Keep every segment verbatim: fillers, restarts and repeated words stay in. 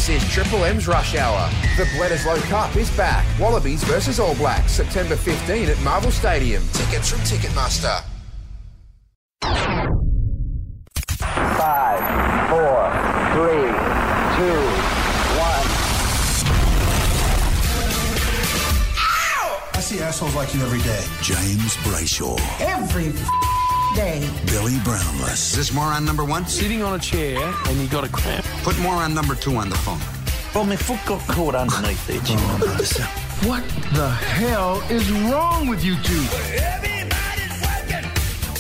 This is Triple M's Rush Hour. The Bledisloe Cup is back. Wallabies versus All Blacks, September fifteenth at Marvel Stadium. Tickets from Ticketmaster. Five, four, three, two, one. I see assholes like you every day. James Brayshaw. Every day. Billy Brownless. Is this moron number one? Sitting on a chair and you got a cramp. Put moron number two on the phone. Well, my foot got caught underneath there, Jim. What the hell is wrong with you two? Everybody's working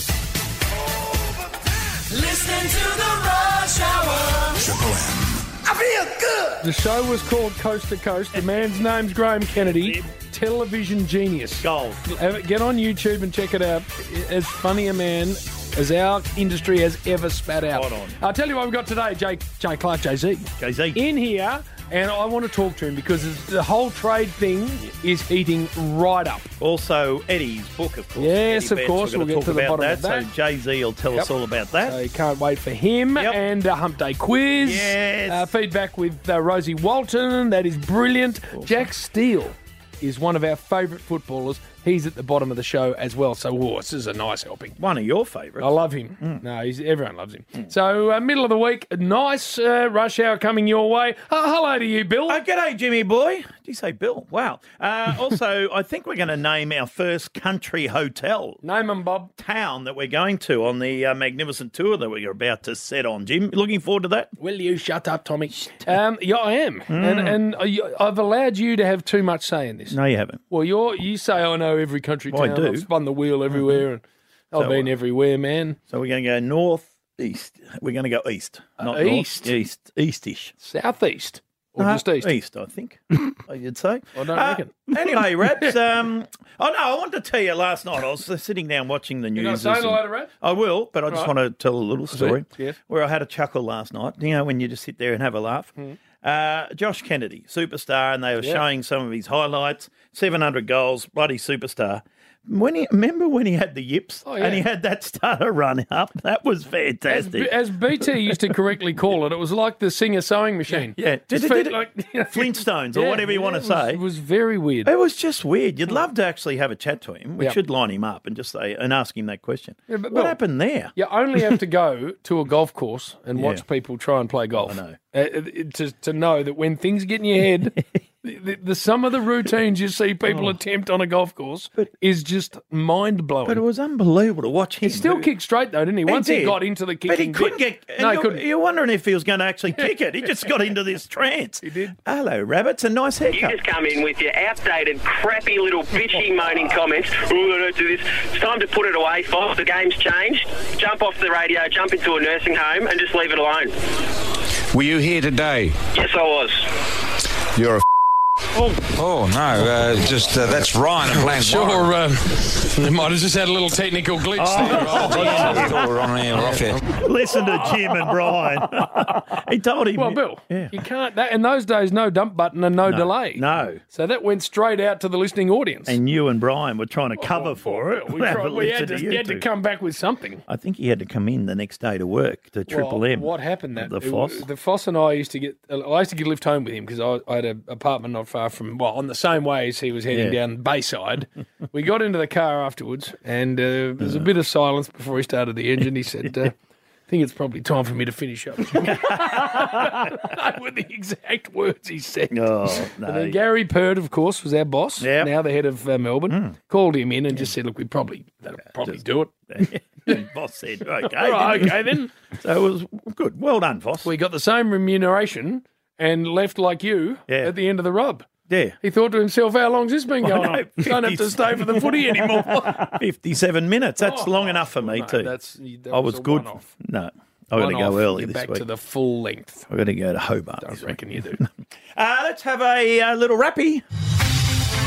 overtime. Listening to the Rush Hour. Triple M. I feel good. The show was called Coast to Coast. The man's name's Graham Kennedy. Television genius. Gold. Get on YouTube and check it out. As funny a man as our industry has ever spat out. Spot on. I'll tell you what we've got today. Jay, Jay Clark, Jay Z. Jay Z. In here, and I want to talk to him because the whole trade thing is heating right up. Also, Eddie's book, of course. Yes, Eddie of course. We're We'll going get to the about bottom that. of that. So Jay Z will tell Yep. us all about that. So you can't wait for him. Yep. And a Hump Day quiz. Yes. Uh, feedback with uh, Rosie Walton. That is brilliant. Awesome. Jack Steele is one of our favourite footballers. He's at the bottom of the show as well. So, oh, this is a nice helping. One of your favourites. I love him. Mm. No, he's, everyone loves him. Mm. So, uh, middle of the week, nice uh, rush hour coming your way. Uh, hello to you, Bill. Oh, g'day, Jimmy boy. Did you say Bill? Wow. Uh, also, I think we're going to name our first country hotel. Name them, Bob. Town that we're going to on the uh, magnificent tour that we're about to set on. Jim, looking forward to that? Will you shut up, Tommy? Um, yeah, I am. Mm. And, and uh, I've allowed you to have too much say in this. No, you haven't. Well, you're, you say I know every country well, town. I do. I've spun the wheel everywhere, and I've so, been everywhere, man. So we're going to go north, east. We're going to go east, not uh, east, north, east, eastish, southeast, or uh, just east. East, I think. You'd say. I don't uh, reckon. Anyway, Rabs. Um, oh no, I wanted to tell you. Last night I was sitting down watching the news. You going to say hello to Rab? I will, but I just right. want to tell a little story. Yes. Where I had a chuckle last night. You know, when you just sit there and have a laugh. Mm. Uh, Josh Kennedy, superstar, and they were yep. showing some of his highlights. seven hundred goals, bloody superstar. When he remember when he had the yips oh, yeah. and he had that starter run up, that was fantastic. As, as B T used to correctly call it, it was like the Singer sewing machine. Yeah, yeah. Did it, did it, like you know, Flintstones or yeah, whatever you yeah, want to it say. Was, it was very weird. It was just weird. You'd love to actually have a chat to him. We yep. should line him up and just say and ask him that question. Yeah, but, what well, happened there? You only have to go to a golf course and yeah. watch people try and play golf. I know. Uh, to to know that when things get in your head. The, the, some of the routines you see people oh. attempt on a golf course but, is just mind-blowing. But it was unbelievable to watch him. He still kicked straight, though, didn't he? Once he, he got into the kicking But he couldn't bit. get... No, he you're, couldn't. You're wondering if he was going to actually kick it. He just got into this trance. He did. Hello, Rabbits. A nice haircut. You just come in with your outdated, crappy little bitchy moaning comments. Oh, I don't do this. It's time to put it away, Foss. The game's changed. Jump off the radio, jump into a nursing home and just leave it alone. Were you here today? Yes, I was. You're a... Oh, oh no, uh, just uh, that's Ryan and Blank. Sure, um, they might have just had a little technical glitch oh, there. Right? Oh, we're on here, we're off here. Listen to Jim and Brian. He told him. Well, Bill, yeah. you can't. That, in those days, no dump button and no, no delay. No. So that went straight out to the listening audience. And you and Brian were trying to cover oh, for it. We, tried, we had, to, you had to come back with something. I think he had to come in the next day to work to Triple well, M. What happened? That the Foss. The Foss and I used to get. I used to get a lift home with him because I, I had an apartment not far from. Well, on the same way as he was heading yeah. down Bayside. We got into the car afterwards, and uh, there was a bit of silence before he started the engine. He said, uh, I think it's probably time for me to finish up. They were the exact words he said. Oh, no. And then Gary Purd, of course, was our boss, yep. now the head of uh, Melbourne, mm. called him in and yeah. just said, look, we probably, that'll yeah, probably just, do it. The boss said, okay. Right, okay then. So it was good. Well done, Foss. We got the same remuneration and left like you yeah. at the end of the rub. Yeah. He thought to himself, how long's this been going on? Don't have to stay for the footy anymore. fifty-seven minutes. That's oh, long enough for me, no, too. That's, that I was, was good. One-off. No. I've got to go early You're this back week. to the full length. I've got to go to Hobart. Don't this reckon week. you do. uh, let's have a uh, little rappy.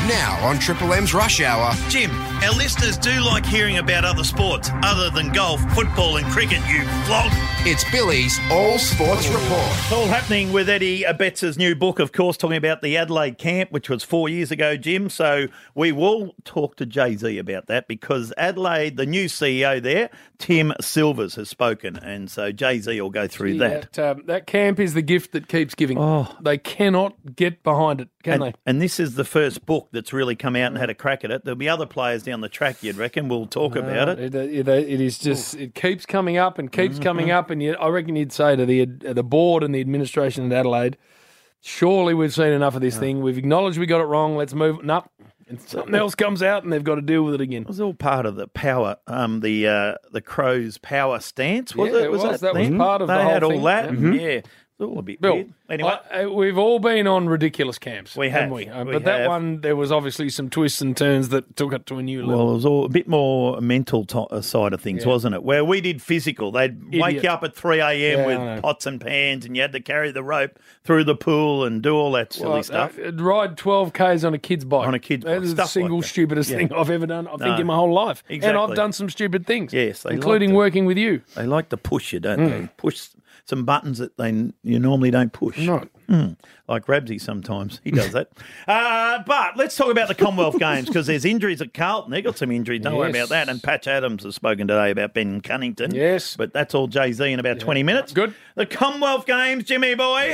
Now on Triple M's Rush Hour. Jim, our listeners do like hearing about other sports other than golf, football and cricket, you flog. It's Billy's All Sports Report. It's all happening with Eddie Betts' new book, of course, talking about the Adelaide camp, which was four years ago, Jim. So we will talk to Jay-Z about that because Adelaide, the new C E O there, Tim Silvers, has spoken. And so Jay-Z will go through Yeah, that. That, um, that camp is the gift that keeps giving. Oh. They cannot get behind it, can And, they? and this is the first book that's really come out and had a crack at it. There'll be other players down the track, you'd reckon. We'll talk about it. It, it, it is just, it keeps coming up and keeps mm-hmm. coming up. And you, I reckon you'd say to the the board and the administration at Adelaide, surely we've seen enough of this oh. thing. We've acknowledged we got it wrong. Let's move. Nope. And something else comes out and they've got to deal with it again. It was all part of the power, um, the uh, the Crows' power stance, was yeah, it? it was. Was That, that was part of they the whole had all thing. that. Mm-hmm. Yeah. It's all a bit Bill, weird. Anyway. I, we've all been on ridiculous camps. We have. We? Uh, we but that have. one, there was obviously some twists and turns that took it to a new level. Well, it was all a bit more mental to- side of things, Yeah. wasn't it? Where we did physical. They'd Idiot. wake you up at three a.m. Yeah, I with know. pots and pans and you had to carry the rope through the pool and do all that silly Well, stuff. Uh, ride twelve kays on a kid's bike. On a kid's That bike, is the stuff single like that. stupidest Yeah. thing I've ever done, I think, No. in my whole life. And Exactly. I've done some stupid things. Yes, they including like to- working with you. They like to push you, don't Mm. they? Push some buttons that they you normally don't push. Right. Mm. Like Rabsy sometimes. He does that. uh, but let's talk about the Commonwealth Games because there's injuries at Carlton. They've got some injuries. Don't worry Yes. about that. And Patch Adams has spoken today about Ben Cunnington. Yes. But that's all Jay-Z in about twenty minutes. Good. The Commonwealth Games, Jimmy boy.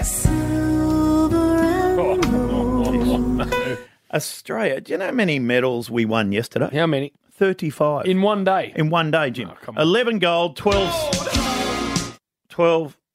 Australia. Do you know how many medals we won yesterday? How many? thirty-five. In one day? In one day, Jim. Oh, come on. eleven gold, twelve... twelve...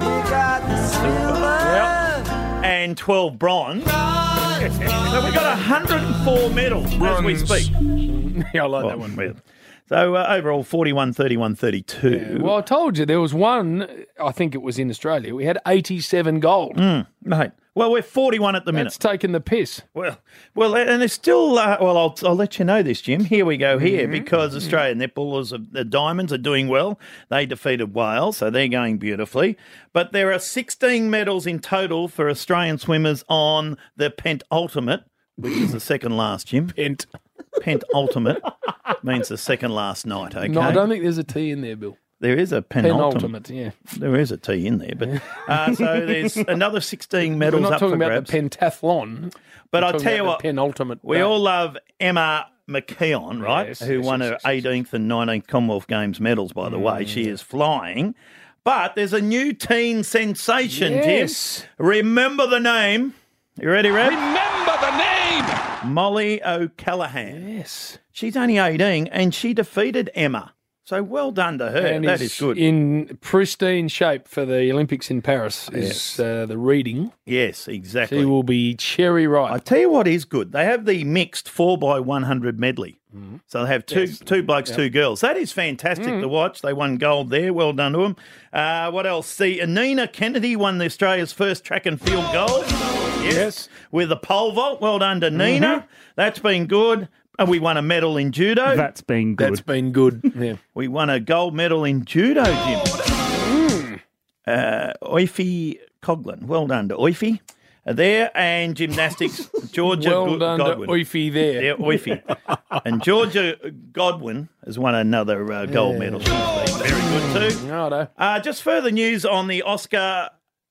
and twelve bronze. So we got one hundred four medals as we speak. Yeah, I like Well, that one. yeah. So uh, overall, forty-one, thirty-one, thirty-two. Well, I told you there was one, I think it was in Australia, we had eighty-seven gold. Mm, mate. Well, we're forty-one at the minute. That's taking the piss. Well, well, and there's still. Uh, well, I'll, I'll let you know this, Jim. Here we go. Here Mm-hmm. because Australian netballers, of the Diamonds, are doing well. They defeated Wales, so they're going beautifully. But there are sixteen medals in total for Australian swimmers on the Pentultimate, which is the second last, Jim. Pent. Pentultimate means the second last night. Okay. No, I don't think there's a T in there, Bill. There is a penultimate. Penultimate, yeah. There is a T in there, but uh, so there's another sixteen medals We're not up for talking about grabs. the pentathlon. But We're I'll talking tell you about what, the penultimate. we day. all love Emma McKeon, right? Yes, Who yes, won yes, her yes, yes. eighteenth and nineteenth Commonwealth Games medals, by the way. She is flying. But there's a new teen sensation, Yes. Jim. Remember the name. You ready, Reb? Remember the name! Molly O'Callaghan. Yes. She's only eighteen and she defeated Emma. So well done to her. And that is is good. in pristine shape for the Olympics in Paris is Yes. uh, the reading. Yes, exactly. She will be cherry I ripe. tell you what is good. They have the mixed four by one hundred medley. So they have two Yes. two blokes, two girls. That is fantastic to watch. They won gold there. Well done to them. Uh, what else? See, Nina Kennedy won the Australia's first track and field gold. Yes. Yes. With the pole vault. Well done to Nina. That's been good. And we won a medal in judo. That's been good. That's been good. Yeah. We won a gold medal in judo, Jim. Uh, Oifi Coughlin. Well done to Oifi. Uh, there. And gymnastics, Georgia well Go- done Godwin. to Oify there. Yeah, Oifi. And Georgia Godwin has won another uh, gold medal. She's been very good too. Righto. Uh, just further news on the Oscar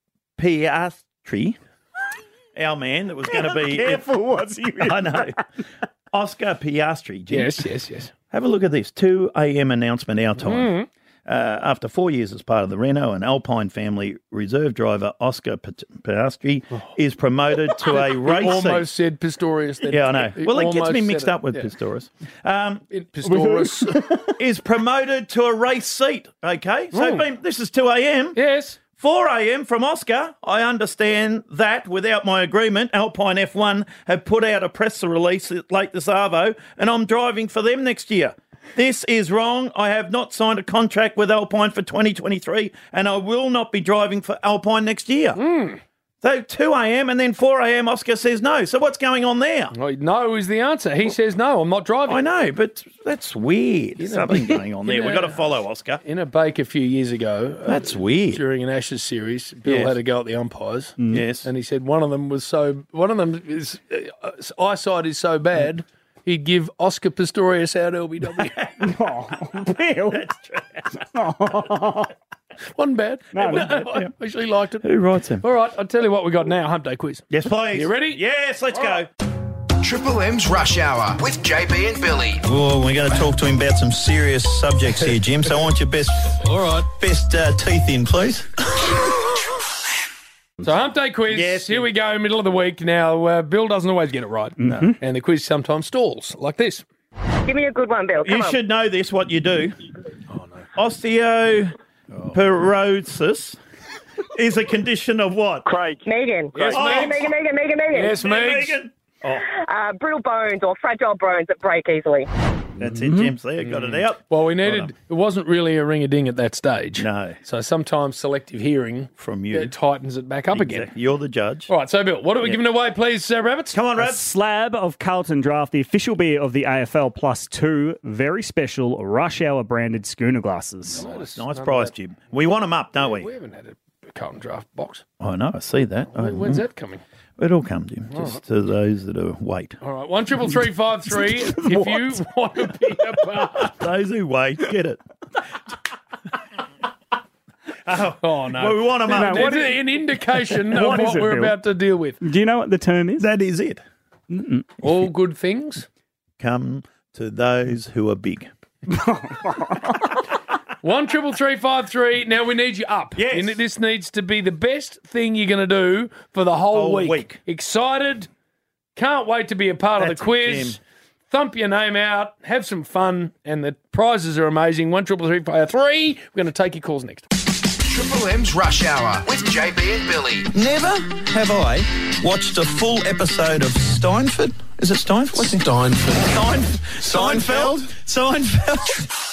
Piastri, our man that was going to be... Careful, what's he I know. Oscar Piastri, Jim. Yes, yes, yes. Have a look at this. two a.m. announcement our time. Mm. Uh, after four years as part of the Renault and Alpine family, reserve driver Oscar P- Piastri is promoted to a race Almost seat. said Pistorius. Then. Yeah, I know. He Well, it gets almost me said mixed it. up with Yeah. Pistorius. Um, It- Pistorius. is promoted to a race seat, okay? So been, this is two a.m. Yes. four a.m. from Oscar. I understand that without my agreement, Alpine F one have put out a press release late this arvo, and I'm driving for them next year. This is wrong. I have not signed a contract with Alpine for twenty twenty-three, and I will not be driving for Alpine next year. So two a.m. and then four a.m. Oscar says no. So what's going on there? Well, no is the answer. He says no, I'm not driving. I know, but that's weird. There's something going on there. In We've a- got to follow Oscar. In a bake a few years ago. That's uh, weird. During an Ashes series, Bill Yes. had a go at the umpires. Yes. And he said one of them was so, one of them is, uh, eyesight is so bad, he'd give Oscar Pistorius out L B W. Oh, Bill. Wasn't bad. No, No, I actually liked it. Who writes him? All right, I'll tell you what we got now, Hump Day quiz. Yes, please. You ready? Yes, let's go. Triple M's Rush Hour with J B and Billy. Oh, we're going to talk to him about some serious subjects here, Jim. So I want your best, all right, best uh, teeth in, please. So Hump Day quiz. Yes. Here we go, middle of the week. Now, uh, Bill doesn't always get it right. No. And the quiz sometimes stalls, like this. Give me a good one, Bill. Come You on. should know this, what you do. Oh, no. Osteoporosis is a condition of what? Craig. Megan. Yes, Megan, Megs. Megan, Megan, Megan, Megan. Yes, Megs. Megan. Uh, brittle bones or fragile bones that break easily. That's it, Jim's there. Got it out. Well, we needed, it wasn't really a ring-a-ding at that stage. No. So sometimes selective hearing From you. uh, tightens it back up again. Exactly. You're the judge. All right, so Bill, what are we giving away, please, uh, Rabbits? Come on, A Rab. slab of Carlton Draft, the official beer of the A F L, plus two very special Rush Hour branded schooner glasses. Nice, nice price, Jim. We want them up, don't we? We haven't had a Carlton Draft box. I know, I see that. I- When's that coming? It'll come, Jim, just to those that are wait. All right, one triple three five three. If you want to be a part. Those who wait, get it. oh, Oh no! Well, we want them No, up. what It's is- an indication of What what, is it, we're Bill? about to deal with. Do you know what the term is? That is it. All good things. Come to those who are big. One triple three five three. Now we need you up. Yes. You ne- this needs to be the best thing you're going to do for the whole, Whole week. week. Excited? Can't wait to be a part That's of the quiz. it, Jim. Thump your name out. Have some fun, and the prizes are amazing. One triple three five three. We're going to take your calls next. Triple M's Rush Hour with J B and Billy. Never have I watched a full episode of Steinfeld. Is it Steinfeld? What's it? Steinfeld. Stein- Seinfeld? Seinfeld?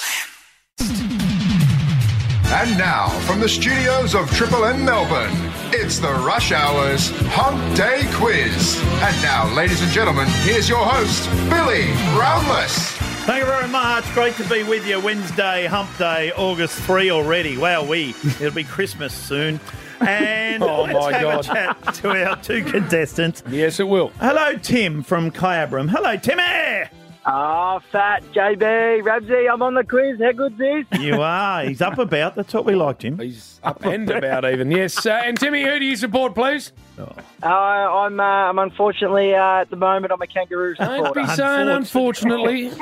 And now, from the studios of Triple M Melbourne, it's the Rush Hour's Hump Day Quiz. And now, ladies and gentlemen, here's your host, Billy Brownless. Thank you very much. Great to be with you. Wednesday, Hump Day, August third already. Wow, we it'll be Christmas soon. And Oh, let's my have God. a chat to our two contestants. Yes, it will. Hello, Tim from Kyabram. Hello, Timmy. Oh, fat J B, Rabsy, I'm on the quiz. How good's this? You are. He's up about. That's what we like, Tim. He's up and about even. Yes. Uh, and Timmy, who do you support, please? Uh, I'm, uh, I'm unfortunately uh, at the moment I'm a kangaroo Don't supporter. be saying unfortunately.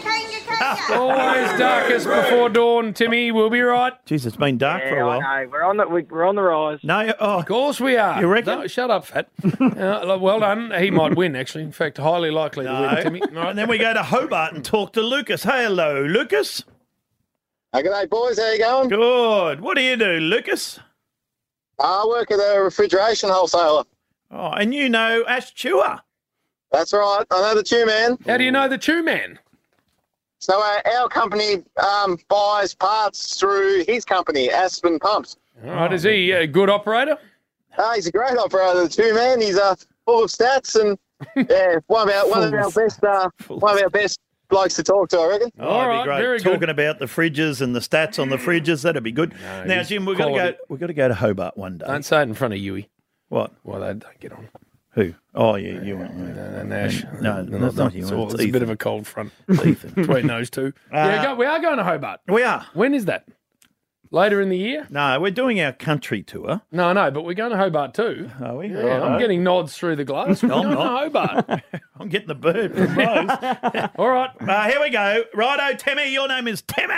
Always darkest before dawn, Timmy. We'll be right. Jeez, it's been dark for Yeah, a while. I know. We're on the we, we're on the rise. No, oh, Of course we are. You reckon? No, shut up, Fat. uh, well done. He might win, actually. In fact, highly likely to no. win, Timmy. All right. And then we go to Hobart and talk to Lucas. Hello, Lucas. Hey, g'day, boys. How you going? Good. What do you do, Lucas? I work at a refrigeration wholesaler. Oh, and you know Ash Chewer. That's right. I know the two man. How do you know the Chew Man? So uh, our company um, buys parts through his company, Aspen Pumps. All right. Is he a good operator? Uh, he's a great operator, the two man. He's uh, full of stats and yeah, one of our one of our best uh, one of our best blokes to talk to, I reckon. Oh, All that'd right, be great. very Talking good. about the fridges and the stats on the fridges, that'd be good. now, he's Jim, we've got to quality. go. We've got to go to Hobart one day. Don't say it in front of Yui. What? Well, they don't get on. Who? Oh, yeah, you won't. No, no, Nash. No, They're that's not it's you. all- It's It's a bit Ethan. of a cold front Ethan. between those two. yeah, go, we are going to Hobart. We are. When is that? Later in the year? No, we're doing our country tour. No, no, but we're going to Hobart too. Are we? Yeah, I'm getting nods through the glass. We're I'm going not. to Hobart. I'm getting the bird from Rose. All right. Uh, here we go. Righto, Timmy. Your name is Timmy.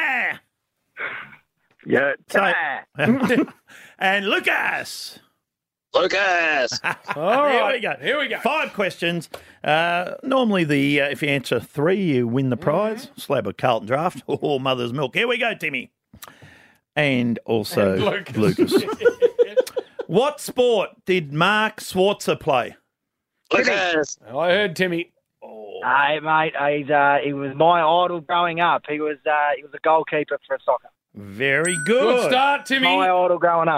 Yeah. So- and Lucas. Lucas. All Here right. we go. Here we go. Five questions. Uh, normally, the uh, if you answer three, you win the prize. Slab of Carlton Draft or Mother's Milk. Here we go, Timmy. And also And Lucas. What sport did Mark Schwarzer play? Lucas. I heard Timmy. Hey, mate, he's, uh, he was my idol growing up. He was uh, he was a goalkeeper for soccer. Very Good good. start, Timmy. My idol growing up.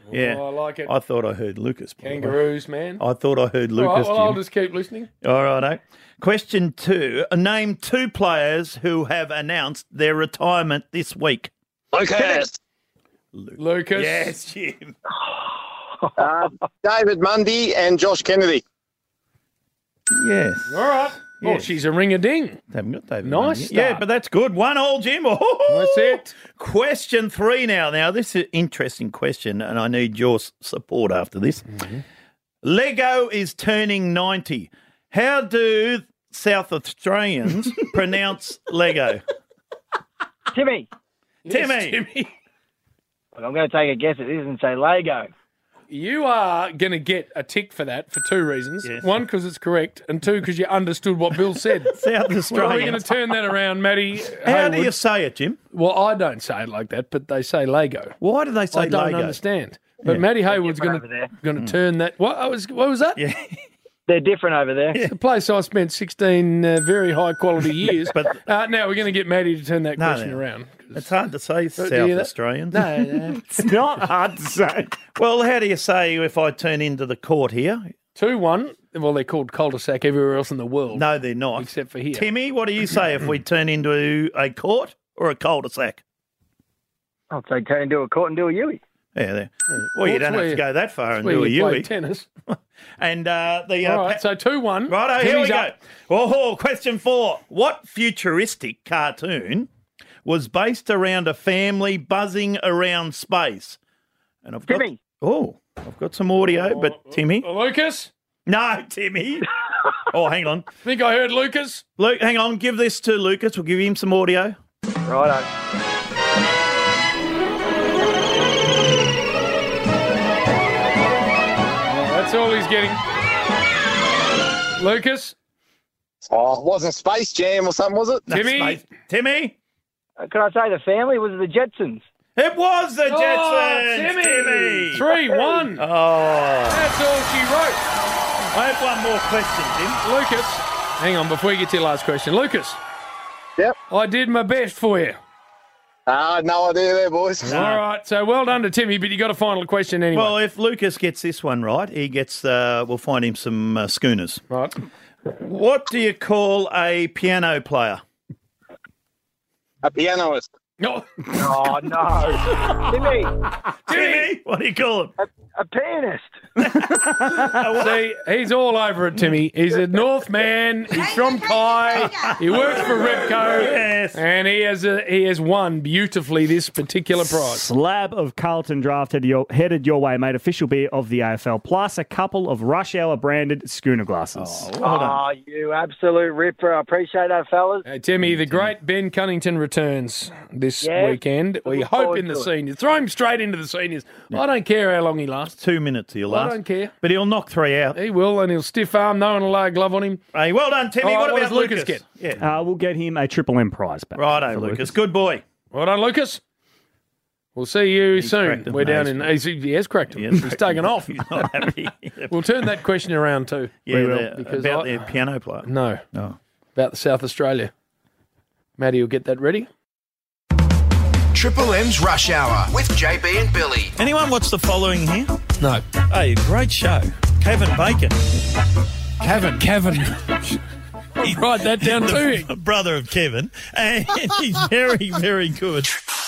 Yeah. Oh, I like it. I thought I heard Lucas. by the way. Kangaroos, man. I thought I heard All right, Lucas. well, I'll Jim. just keep listening. All righto. Question two. Name two players who have announced their retirement this week. Lucas. Lucas. Yes, Jim. Uh, David Mundy and Josh Kennedy. Yes. All right. Oh, Yes. she's a ring-a-ding. Haven't got David. Nice Mundy. start. Yeah, but that's good. One all, Jim. Oh, That's it. Question three now. Now, this is an interesting question, and I need your s- support after this. Mm-hmm. Lego is turning ninety. How do South Australians pronounce Lego? Timmy. Timmy. Timmy. Well, I'm going to take a guess at this and say Lego. You are going to get a tick for that for two reasons. Yes. One, because it's correct, and two, because you understood what Bill said. South Well, Australians. we're going to turn that around, Matty. How do Haywood. you say it, Jim? Well, I don't say it like that, but they say Lego. Why do they say I don't Lego? understand. But Yeah. Matty Haywood's different going over to there. going to turn that. What I was? What was that? Yeah. They're different over there. It's a place I spent sixteen uh, very high quality years. But- uh, now we're going to get Matty to turn that No, question no. around. It's hard to say do South you- Australians. No, no. It's not hard to say. Well, how do you say if I turn into the court here? two one. Well, they're called cul-de-sac everywhere else in the world. No, they're not. Except for here. Timmy, what do you say if we turn into a court or a cul-de-sac? I'll say turn into a court and do a Yui. Yeah, there. Well, you Court's don't have where- to go that far and Where do a you play Yui. tennis. And uh, the uh, All right, pa- so two one. Righto, here we Timmy's go. up. Oh, question four. What futuristic cartoon was based around a family buzzing around space? And I've got Timmy. Oh, I've got some audio, but Timmy. Uh, Lucas? No, Timmy. Oh, hang on. I think I heard Lucas. Luke, hang on. Give this to Lucas. We'll give him some audio. Righto. That's all he's getting. Lucas? Oh, it wasn't Space Jam or something, was it? No, Timmy? space. Timmy? Uh, Can I say the family? Was it the Jetsons? It was the Oh, Jetsons. Timmy. Timmy. three one. Oh. That's all she wrote. I have one more question, Tim. Lucas, hang on before you get to your last question. Lucas, Yep. I did my best for you. Ah, no idea there, boys. All right, so well done to Timmy, but you got a final question anyway. Well, if Lucas gets this one right, he gets. Uh, we'll find him some uh, schooners. right. What do you call a piano player? A pianoist. No. Oh, no. Timmy, Timmy, what do you call him? a, a pianist. See, he's all over it, Timmy. He's a North man. He's from Kai. He works for Repco. Yes. And he has a, he has won beautifully this particular prize. Slab of Carlton Draft headed your, headed your way, mate. Official beer of the A F L, plus a couple of Rush Hour branded schooner glasses. Oh, well done. Oh, you absolute ripper. I appreciate that, fellas. Hey, Timmy, the great Ben Cunnington returns this Yes. weekend. We Look hope forward in the to it. seniors. Throw him straight into the seniors. I don't care how long he lasts. Two minutes he'll I last. don't care. But he'll knock three out. He will, and he'll stiff arm. No one will lay a glove on him. Hey, well done, Timmy. All right, what what about does Lucas Lucas? get? Yeah. Uh, we'll get him a Triple M prize back. Righto, for Lucas. Good boy. Well done, Lucas. We'll see you He's soon. cracked him. We're down No, in. He's, he has cracked him. He has He's cracked taken him. off. He's not happy. We'll turn that question around too. Yeah, we will, the- because about I- the piano player. No, Oh. about the South Australia. Maddie will get that ready. Triple M's Rush Hour with J B and Billy. Anyone watch the following here? No. Hey, great show. Kevin Bacon. Kevin. Kevin. Write that down too. Brother of Kevin. And he's very, very good.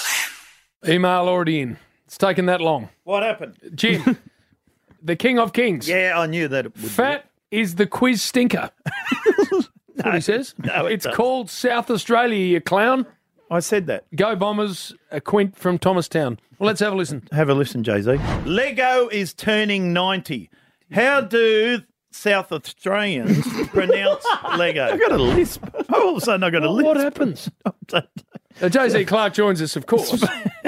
Email already in. It's taken that long. What happened? Jim, the King of Kings. Yeah, I knew that it would be. Fat is the quiz stinker. That's what he says. no, it it's doesn't. called South Australia, you clown. I said that. Go Bombers, a Quint from Thomastown. Well, let's have a listen. Have a listen, Jay Z. Lego is turning ninety. How do South Australians pronounce Lego? I got a lisp. All of a sudden, I got a lisp. What happens? Uh, J Z Clark joins us, of course.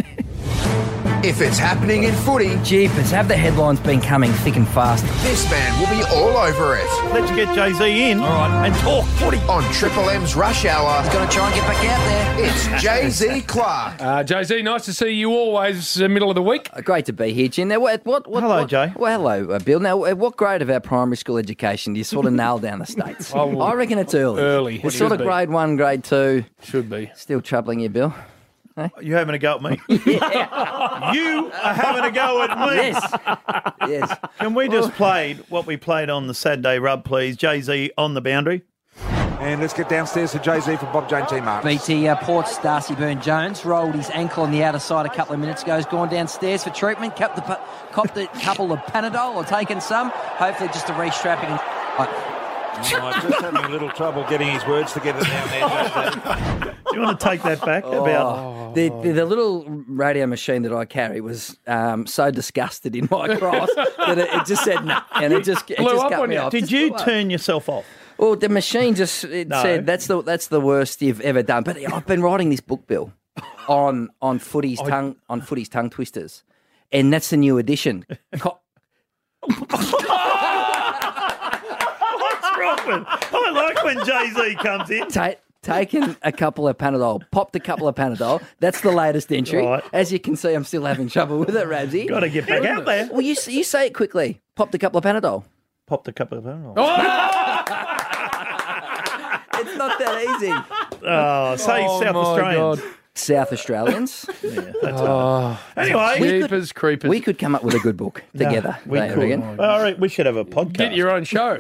If it's happening in footy, Jeepers, have the headlines been coming thick and fast? this man will be all over it. Let's get Jay Z in and talk footy. On Triple M's Rush Hour, Got to try and get back out there. it's Jay Z Clark. Uh, Jay Z, nice to see you always uh, middle of the week. Uh, Great to be here, Jim. Now, what, what, what, Hello, what- Jay. Well, hello, uh, Bill. Now, uh, what grade of our primary school education do you sort of nail down the states? Oh, well, I reckon it's early. early. It's It sort should of be. grade one, grade two. Should be. Still troubling you, Bill? You having a go at me? Yeah. You are having a go at me. Yes. Yes. Can we just play what we played on the Saturday rub, please? Jay-Z on the boundary. And let's get downstairs to Jay-Z from Bob Jane T. Martin. B T uh, Port's Darcy Byrne-Jones rolled his ankle on the outer side a couple of minutes ago. He's gone downstairs for treatment, copped, the, copped a couple of Panadol or taken some. Hopefully just a restrapping. And, Oh, just having a little trouble getting his words together down there. Do you want to take that back? Oh, about the, the the little radio machine that I carry was um, so disgusted in my cross that it, it just said no, and it just it Blew just up cut on me you. off. Did Just you blew up. turn yourself off? Well, the machine just it No. said that's the that's the worst you've ever done. But I've been writing this book, Bill, on on footy's tongue on footy's tongue twisters, and that's the new edition. Co- What's wrong with? I like when Jay-Z comes in. Ta- taken a couple of Panadol, popped a couple of Panadol. That's the latest entry. Right. As you can see, I'm still having trouble with it, Ramsey. Got to get back out there. Well, you you say it quickly. Popped a couple of Panadol. Popped a couple of Panadol. It's not that easy. Oh, say Oh, South my Australians. God. South Australians. Yeah, that's Oh, Anyway, We could- Jeepers creepers. We could come up with a good book together. we don't you could. reckon? All right, we should have a podcast. Get your own show.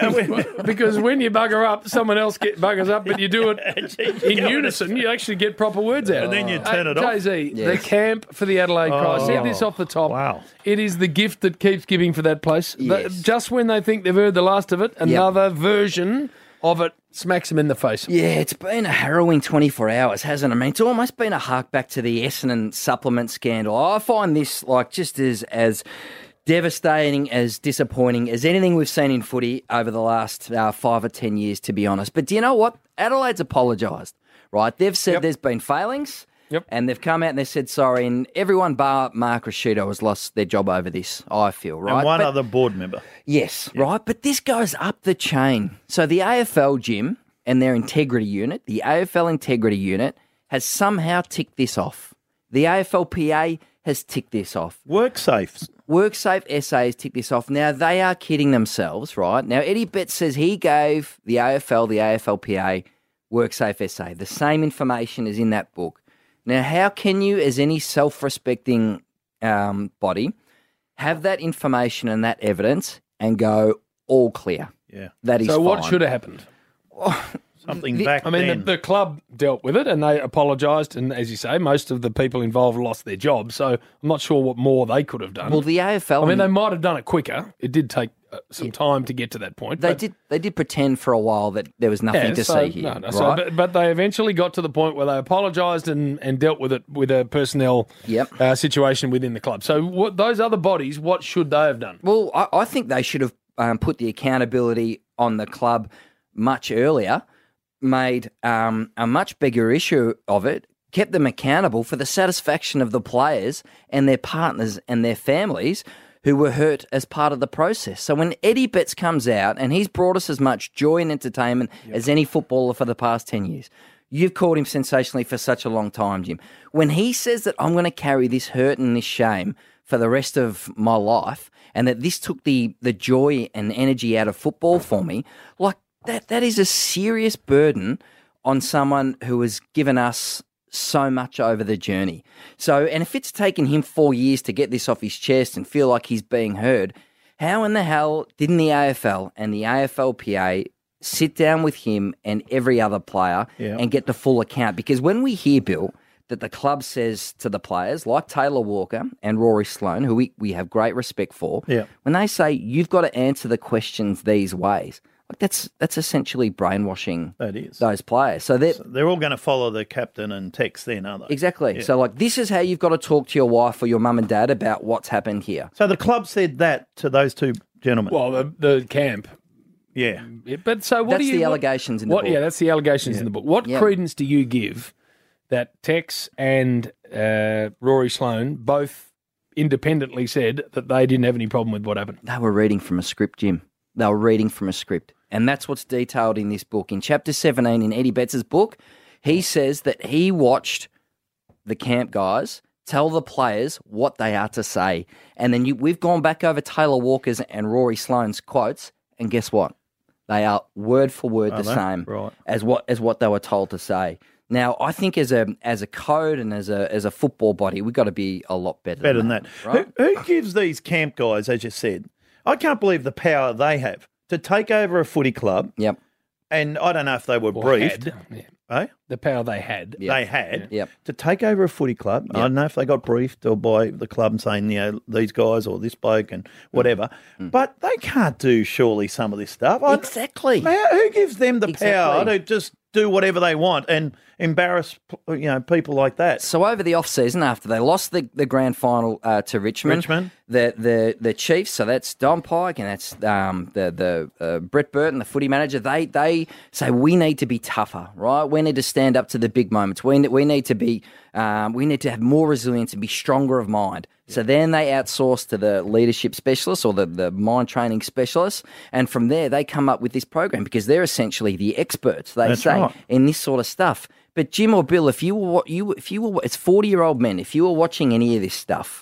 Because when you bugger up, someone else get buggers up, but you do it in unison, you actually get proper words out. And then you turn Uh, it off. Jay-Z, the Yes. camp for the Adelaide Cross. Oh. Said this off the top. Wow. It is the gift that keeps giving for that place. The- Yes. just when they think they've heard the last of it, another version of it smacks them in the face. Yeah, it's been a harrowing twenty-four hours, hasn't it? I mean, it's almost been a hark back to the Essendon supplement scandal. I find this like just as as devastating, as disappointing as anything we've seen in footy over the last uh, five or ten years, to be honest. But do you know what? Adelaide's apologised, right? They've said Yep. there's been failings. Yep. And they've come out and they said sorry, and everyone bar Mark Rashido has lost their job over this, I feel, right? And one But- other board member. Yes, right. But this goes up the chain. So the A F L, Jim, and their integrity unit, the A F L integrity unit, has somehow ticked this off. The A F L P A has ticked this off. WorkSafe. WorkSafe S A has ticked this off. Now, they are kidding themselves, right? Now, Eddie Betts says he gave the A F L, the A F L P A, WorkSafe S A. The same information is in that book. Now, how can you, as any self-respecting um, body, have that information and that evidence and go all clear? Yeah. That is So what fine. should have happened? Something The- back I mean, then. the, the club dealt with it and they apologised. And as you say, most of the people involved lost their jobs. So I'm not sure what more they could have done. Well, the A F L. I mean, they might have done it quicker. It did take uh, some time to get to that point. They but- did. They did pretend for a while that there was nothing Yeah, to so, see here, no, no, right? so, but, but they eventually got to the point where they apologised and, and dealt with it with a personnel Yep. uh, situation within the club. So what, those other bodies, what should they have done? Well, I, I think they should have um, put the accountability on the club much earlier, made um, a much bigger issue of it, kept them accountable for the satisfaction of the players and their partners and their families who were hurt as part of the process. So when Eddie Betts comes out, and he's brought us as much joy and entertainment yep. as any footballer for the past ten years, you've called him sensationally for such a long time, Jim. When he says that I'm going to carry this hurt and this shame for the rest of my life, and that this took the, the joy and energy out of football for me, like that that is a serious burden on someone who has given us so much over the journey. So, and if it's taken him four years to get this off his chest and feel like he's being heard, how in the hell didn't the A F L and the A F L P A sit down with him and every other player yeah. and get the full account? Because when we hear, Bill, that the club says to the players like Taylor Walker and Rory Sloane, who we, we have great respect for, yeah. when they say you've got to answer the questions these ways, like that's that's essentially brainwashing that is. those players. So they're, so they're all going to follow the captain and text then, aren't they? Exactly. Yeah. So like this is how you've got to talk to your wife or your mum and dad about what's happened here. So the club said that to those two gentlemen? Well, the, the camp. Yeah. yeah. But so what that's do you... the what, allegations in what, the book. Yeah, that's the allegations yeah. in the book. What yeah. credence do you give that Tex and uh, Rory Sloane both independently said that they didn't have any problem with what happened? They were reading from a script, Jim. They were reading from a script. And that's what's detailed in this book. In chapter seventeen in Eddie Betts' book, he says that he watched the camp guys tell the players what they are to say. And then you, we've gone back over Taylor Walker's and Rory Sloane's quotes, and guess what? They are word for word are the they? same right. as what as what they were told to say. Now, I think as a as a code and as a as a football body, we've got to be a lot better. Better than than that. that. Right? Who, who gives these camp guys, as you said, I can't believe the power they have to take over a footy club. Yep. And I don't know if they were Or briefed. had. Yeah. Eh? The power they had. They had Yep. to take over a footy club. I don't know if they got briefed or by the club and saying, you know, these guys or this bloke and whatever. Mm. But they can't do surely some of this stuff. I- Exactly. Man, who gives them the Exactly. power to just do whatever they want and embarrass, you know, people like that? So over the off season, after they lost the, the grand final uh, to Richmond, Richmond. the the the Chiefs. So that's Don Pike and that's um, the the uh, Brett Burton, the footy manager. They they say we need to be tougher, right? We need to stand up to the big moments. We ne- we need to be um, we need to have more resilience and be stronger of mind. So then they outsource to the leadership specialists or the, the mind training specialists. And from there, they come up with this program because they're essentially the experts, they That's say, right. in this sort of stuff. But Jim or Bill, if you were, what you, if you were, it's forty-year-old men, if you were watching any of this stuff,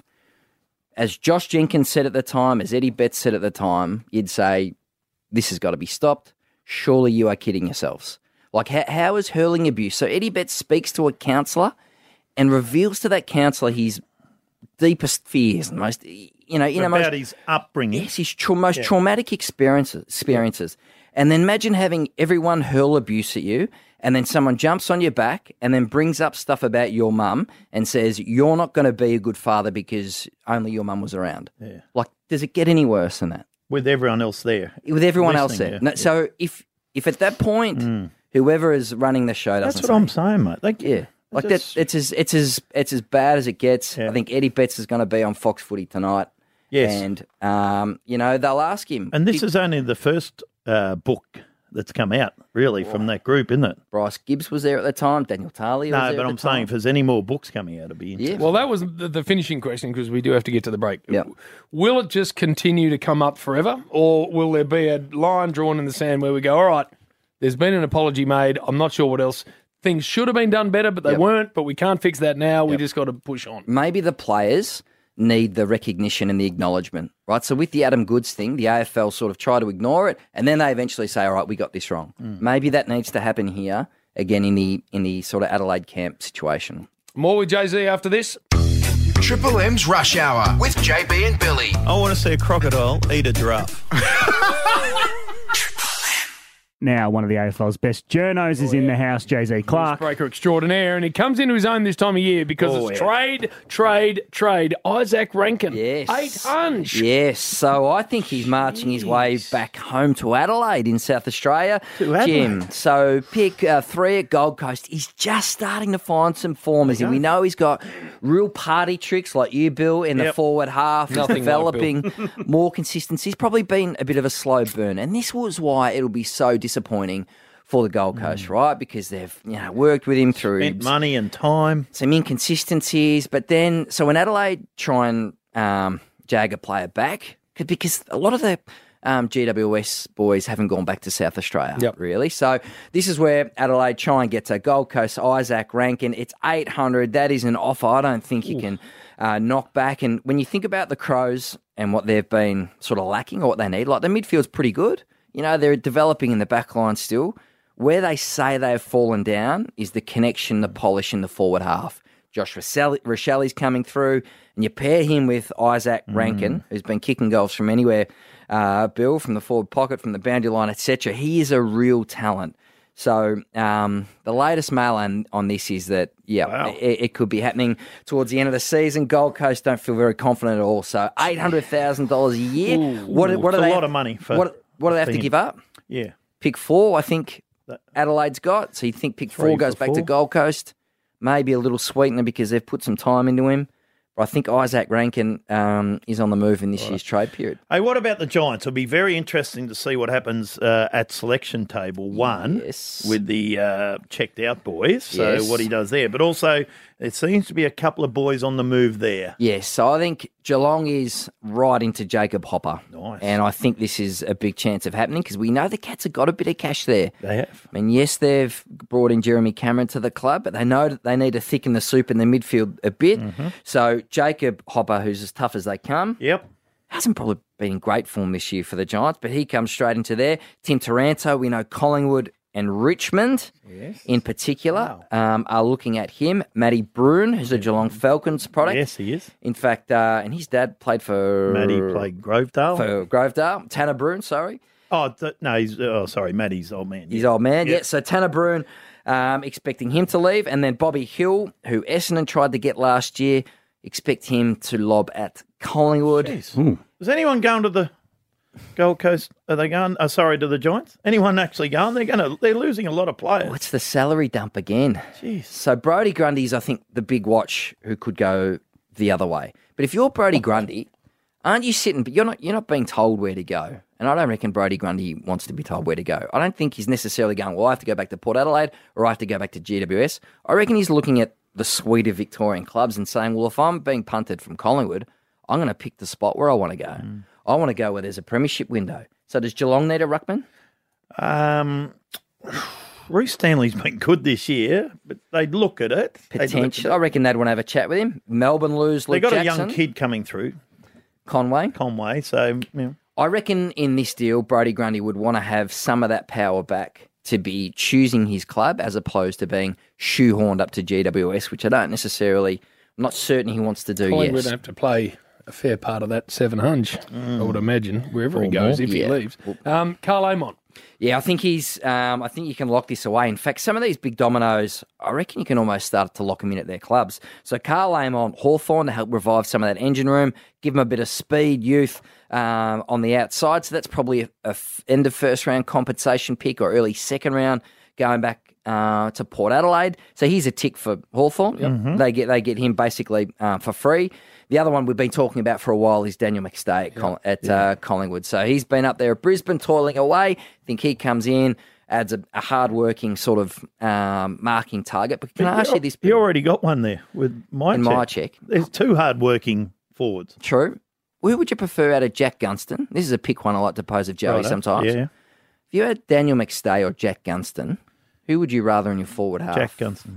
as Josh Jenkins said at the time, as Eddie Betts said at the time, you'd say, this has got to be stopped. Surely you are kidding yourselves. Like, how, how is hurling abuse? So Eddie Betts speaks to a counsellor and reveals to that counsellor his deepest fears and most, you know, in About most, his upbringing. yes, his tra- most Yeah. traumatic experiences. experiences. And then imagine having everyone hurl abuse at you, and then someone jumps on your back and then brings up stuff about your mum and says, you're not going to be a good father because only your mum was around. Yeah. Like, does it get any worse than that? With everyone else there. With everyone else Listening, there. yeah. No, so if if at that point, whoever is running the show doesn't That's what say, I'm saying, mate. They, yeah. Like just- that, it's as it's as it's as bad as it gets. I think Eddie Betts is going to be on Fox Footy tonight. Yes. and um, you know they'll ask him. And this is only the first uh, book that's come out, really, from that group, isn't it? Bryce Gibbs was there at the time. Daniel Talia. No, was there but at I'm the saying time. if there's any more books coming out, it'll be interesting. Well, that was the, the finishing question because we do have to get to the break. Yep. Will it just continue to come up forever, or will there be a line drawn in the sand where we go, all right, there's been an apology made. I'm not sure what else. Things should have been done better, but they Yep. weren't. But we can't fix that now. We Yep. just got to push on. Maybe the players need the recognition and the acknowledgement, right? So with the Adam Goods thing, the A F L sort of try to ignore it, and then they eventually say, all right, we got this wrong. Mm. Maybe that needs to happen here, again, in the in the sort of Adelaide camp situation. More with Jay-Z after this. Triple M's Rush Hour with J B and Billy. I want to see a crocodile eat a giraffe. Now, one of the A F L's best journos is in the house, Jay-Z Clark. Breaker extraordinaire, and he comes into his own this time of year because Oh, it's yeah. trade, trade, trade. Isaac Rankin, Yes. eight hundred. Yes, so I think he's marching his way back home to Adelaide in South Australia. To Adelaide. Jim, so pick uh, three at Gold Coast. He's just starting to find some form. As we know he's got real party tricks like you, Bill, in the Yep. forward half. He's Nothing like developing more consistency. He's probably been a bit of a slow burn, and this was why it'll be so disappointing for the Gold Coast, right? Because they've you know worked with him through Spent money and time. some inconsistencies, but then so when Adelaide try and um, jag a player back, 'cause- because a lot of the um, G W S boys haven't gone back to South Australia, Yep. really. So this is where Adelaide try and get to Gold Coast. Isaac Rankin, it's eight hundred. That is an offer I don't think you can uh, knock back. And when you think about the Crows and what they've been sort of lacking or what they need, like the midfield's pretty good. You know, they're developing in the back line still. Where they say they have fallen down is the connection, the polish in the forward half. Josh Rochelli's coming through, and you pair him with Isaac Rankin, who's been kicking goals from anywhere, uh, Bill, from the forward pocket, from the boundary line, et cetera. He is a real talent. So um, the latest mail on, on this is that, yeah, Wow. it, it could be happening towards the end of the season. Gold Coast don't feel very confident at all. So eight hundred thousand dollars a year. Ooh, what, what it's do a they lot of money for- what, what do they have for to him. give up? Yeah. Pick four, I think Adelaide's got. So you think pick Three four goes for back to four. Gold Coast. Maybe a little sweetener because they've put some time into him. But I think Isaac Rankin um, is on the move in this year's trade period. Hey, what about the Giants? It'll be very interesting to see what happens uh, at selection table one Yes. with the uh, checked out boys. So Yes. what he does there. But also, there seems to be a couple of boys on the move there. Yes, so I think Geelong is right into Jacob Hopper. Nice. And I think this is a big chance of happening because we know the Cats have got a bit of cash there. They have. I mean, yes, they've brought in Jeremy Cameron to the club, but they know that they need to thicken the soup in the midfield a bit. Mm-hmm. So Jacob Hopper, who's as tough as they come, Yep. hasn't probably been in great form this year for the Giants, but he comes straight into there. Tim Taranto, we know Collingwood and Richmond Yes. in particular um, are looking at him. Matty Bruin, who's a Geelong Falcons product. Yes, he is. In fact, uh, and his dad played for... Matty played Grovedale. For Grovedale. Tanner Bruin, sorry. Oh, th- no, he's, oh, sorry, Matty's old man. His old man, yeah. So Tanner Bruin, um, expecting him to leave. And then Bobby Hill, who Essendon tried to get last year, expect him to lob at Collingwood. Is anyone going to the Gold Coast? Are they going? Oh, sorry, to the Giants? Anyone actually going? They're going to. They're losing a lot of players. What's the salary dump again? Jeez. So Brodie Grundy's, I think, the big watch who could go the other way. But if you're Brodie Grundy, aren't you sitting? But you're not. You're not being told where to go. And I don't reckon Brodie Grundy wants to be told where to go. I don't think he's necessarily going, well, I have to go back to Port Adelaide or I have to go back to G W S. I reckon he's looking at the suite of Victorian clubs and saying, well, if I'm being punted from Collingwood, I'm going to pick the spot where I want to go. Mm. I want to go where there's a premiership window. So does Geelong need a ruckman? Um, Reece Stanley's been good this year, but they'd look at it. Potentially. I reckon they'd want to have a chat with him. Melbourne lose Luke They've got Jackson. a young kid coming through. Conway. Conway, so, yeah. I reckon in this deal, Brodie Grundy would want to have some of that power back to be choosing his club as opposed to being shoehorned up to G W S, which I don't necessarily, I'm not certain he wants to do Collingwood yet. would have to play a fair part of that seven hundred, Mm. I would imagine, wherever Or he goes, more. if Yeah. he leaves. Um, Carl Amon. Yeah, I think he's. Um, I think you can lock this away. In fact, some of these big dominoes, I reckon you can almost start to lock them in at their clubs. So Carl Amon, Hawthorn to help revive some of that engine room, give them a bit of speed, youth um, on the outside. So that's probably a, a f- end of first round compensation pick or early second round going back uh, to Port Adelaide. So he's a tick for Hawthorn. Yep. Mhm. They get they get him basically uh, for free. The other one we've been talking about for a while is Daniel McStay at, Col- at uh, Collingwood. So he's been up there at Brisbane toiling away. I think he comes in, adds a, a hard-working sort of um, marking target. But can I ask you this? You already got one there with my In check. my check. There's two hard-working forwards. True. Who would you prefer out of Jack Gunston? This is a pick one I like to pose of Joey Righto. sometimes. Yeah. If you had Daniel McStay or Jack Gunston, who would you rather in your forward half? Jack Gunston.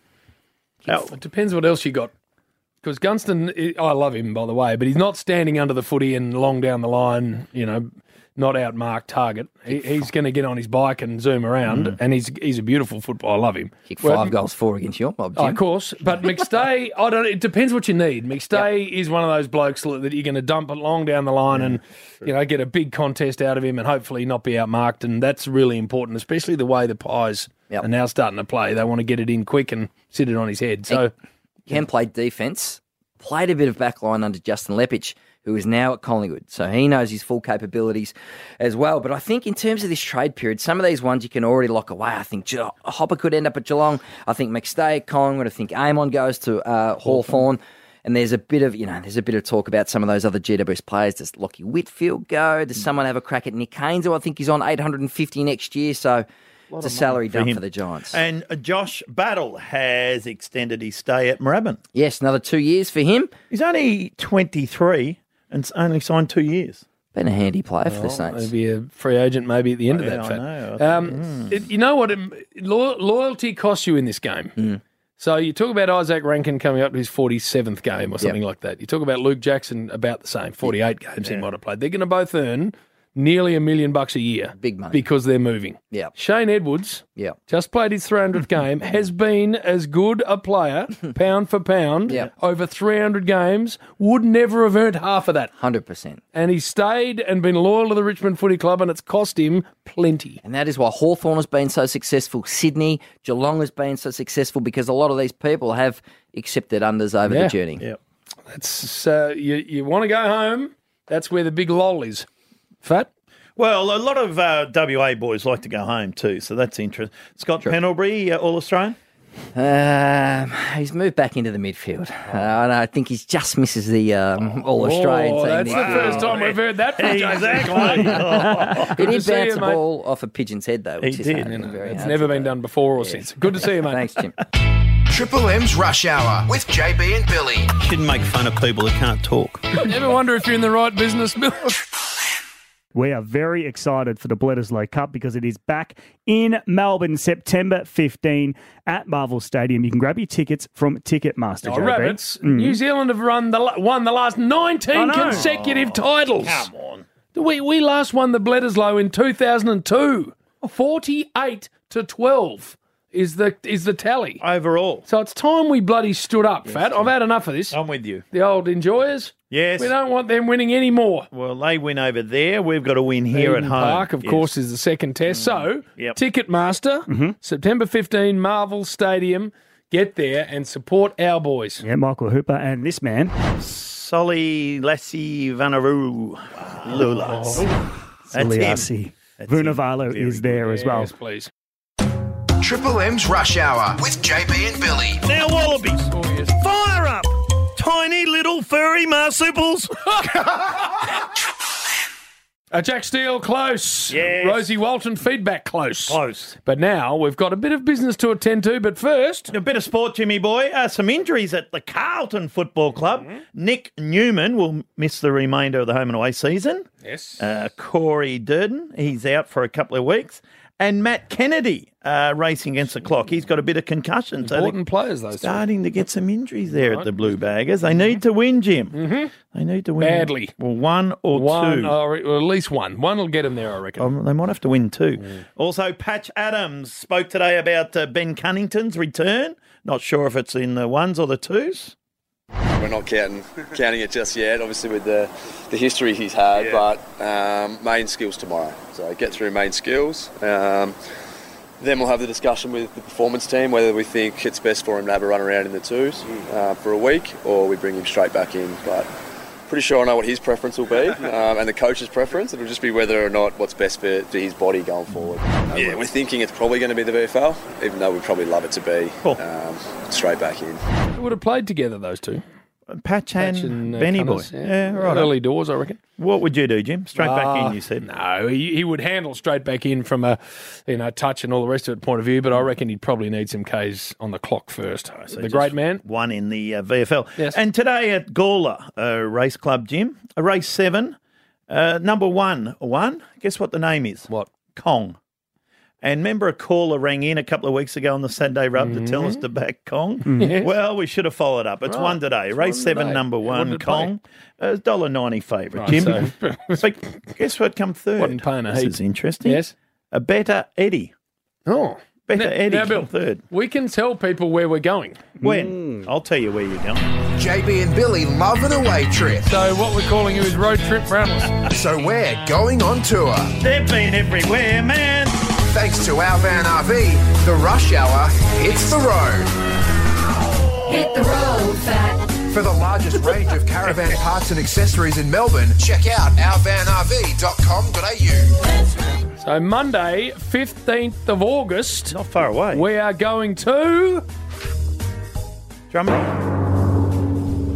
It depends what else you got. Because Gunston, I I love him, by the way, but he's not standing under the footy and long down the line, you know, not outmarked target. He, he's going to get on his bike and zoom around, Mm. and he's he's a beautiful footballer. I love him. Kick Well, five goals, four against your mob, Oh, Jim. of course, but McStay, I don't. It depends what you need. McStay is one of those blokes that you're going to dump it long down the line and you know get a big contest out of him, and hopefully not be outmarked. And that's really important, especially the way the Pies are now starting to play. They want to get it in quick and sit it on his head. So Can play defence, played a bit of backline under Justin Lepich, who is now at Collingwood. So he knows his full capabilities as well. But I think in terms of this trade period, some of these ones you can already lock away. I think Ge- Hopper could end up at Geelong. I think McStay at Collingwood. I think Amon goes to uh, Hawthorn. And there's a bit of, you know, there's a bit of talk about some of those other G W S players. Does Lockie Whitfield go? Does someone have a crack at Nick Haynes, who I think he's on eight hundred fifty next year? So it's a salary dump him. for the Giants. And uh, Josh Battle has extended his stay at Moorabbin. Yes, another two years for him. He's only twenty-three and only signed two years. Been a handy player for the Well, Saints. Maybe a free agent maybe at the end Oh, of yeah, that. I fact. know. I Um, think- it- you know what? um, Lo- loyalty costs you in this game. Mm. So you talk about Isaac Rankin coming up to his forty-seventh game or something Yep. like that. You talk about Luke Jackson, about the same, forty-eight games he might have played. They're going to both earn nearly a million bucks a year. Big money. Because they're moving. Yeah. Shane Edwards, Yeah. just played his three hundredth game, has been as good a player, pound for pound, Yep. over three hundred games, would never have earned half of that. one hundred percent. And he's stayed and been loyal to the Richmond Footy Club, and it's cost him plenty. And that is why Hawthorn has been so successful. Sydney, Geelong has been so successful because a lot of these people have accepted unders over Yeah. the journey. Yeah. That's uh, you. You want to go home? That's where the big lol is. Fat. Well, a lot of uh, W A boys like to go home too, so that's interesting. Scott Pendlebury, uh, All-Australian? Um, he's moved back into the midfield. Uh, and I think he just misses the um, All-Australian Oh, team. that's this the year. first time we've heard that from Jason Exactly. Clay. He Good to did see bounce you, the mate. ball off a pigeon's head, though, which He is did. hard. You know, Very It's hard never to been do. done before or since. Good to see you, mate. Thanks, Jim. Triple M's Rush Hour with J B and Billy. Shouldn't make fun of people that can't talk. Ever wonder if you're in the right business, Bill? We are very excited for the Bledisloe Cup because it is back in Melbourne, September fifteenth at Marvel Stadium. You can grab your tickets from Ticketmaster. Oh, J B. Rabbits. Mm. New Zealand have run the la- won the last I nineteen know. consecutive titles. Come on. We we last won the Bledisloe in two thousand two. forty-eight to twelve is the is the tally. Overall. So it's time we bloody stood up, Fat. I've had enough of this. I'm with you. The old enjoyers. Yes. We don't want them winning any more. Well, they win over there. We've got to win here Eden at home. Park, of Yes. course, is the second test. So, Yep. Ticketmaster, Mm-hmm. September fifteenth, Marvel Stadium. Get there and support our boys. Yeah, Michael Hooper and this man. Solly Lassie Vanaru Lulas. That's him. Saliasi. Vunavalo is there as well. Yes, please. Triple M's Rush Hour with J B and Billy. Now, Wallabies, Oh, yes. fire up! Tiny little furry marsupials. Uh, Jack Steele, close. Yes. Rosie Walton, feedback, close. Close. But now we've got a bit of business to attend to. But first, A bit of sport, Jimmy boy. Uh, some injuries at the Carlton Football Club. Mm-hmm. Nick Newman will miss the remainder of the home and away season. yes, Uh, Corey Durden, he's out for a couple of weeks. And Matt Kennedy, uh, racing against the clock. He's got a bit of concussion. So important players, those two. starting to get some injuries there at the Blue Baggers. They need to win, Jim. Mm-hmm. They need to win. Badly. Well, one or One, two. or at least one. One will get them there, I reckon. Um, they might have to win two. Also, Patch Adams spoke today about uh, Ben Cunnington's return. Not sure if it's in the ones or the twos. We're not counting counting it just yet, obviously with the, the history he's had, Yeah. but um, main skills tomorrow. So get through main skills. Um, then we'll have the discussion with the performance team whether we think it's best for him to have a run around in the twos uh, for a week or we bring him straight back in. But pretty sure I know what his preference will be um, and the coach's preference. It'll just be whether or not what's best for, for his body going forward. Yeah, we're thinking it's probably going to be the V F L, even though we'd probably love it to be um, straight back in. They would have played together, those two. Patch and, Patch and uh, Benny Boy. Cunners, Yeah, right. Early doors, I reckon. What would you do, Jim? Straight back Uh, in, you said. No, he, he would handle straight back in from a you know touch and all the rest of it point of view, but I reckon he'd probably need some Ks on the clock first. So the just great man. One in the uh, V F L. Yes. And today at Gawler uh, Race Club, Jim, a race seven, uh, number one, one. Guess what the name is? What? Kong. And remember a caller rang in a couple of weeks ago on the Saturday Rub to tell us to back Kong? Yes. Well, we should have followed up. It's Right. one today. It's Race one seven, today. number What one, did it Kong. Uh, one dollar ninety favourite, Right, Jim. so- but guess what come third? Wasn't paying a this heap. is interesting. Yes. A better Eddie. Oh. Better Now- Eddie now, come Bill, third. we can tell people where we're going. When? I'll tell you where you're going. J B and Billy love an away trip. So what we're calling you is road trip roundless. So we're going on tour. They've been everywhere, man. Thanks to our van R V, the Rush Hour hits the road. Hit the road, Fat. For the largest range of caravan parts and accessories in Melbourne, check out our van r v dot com dot a u. So Monday, fifteenth of August. Not far away. We are going to Drum roll.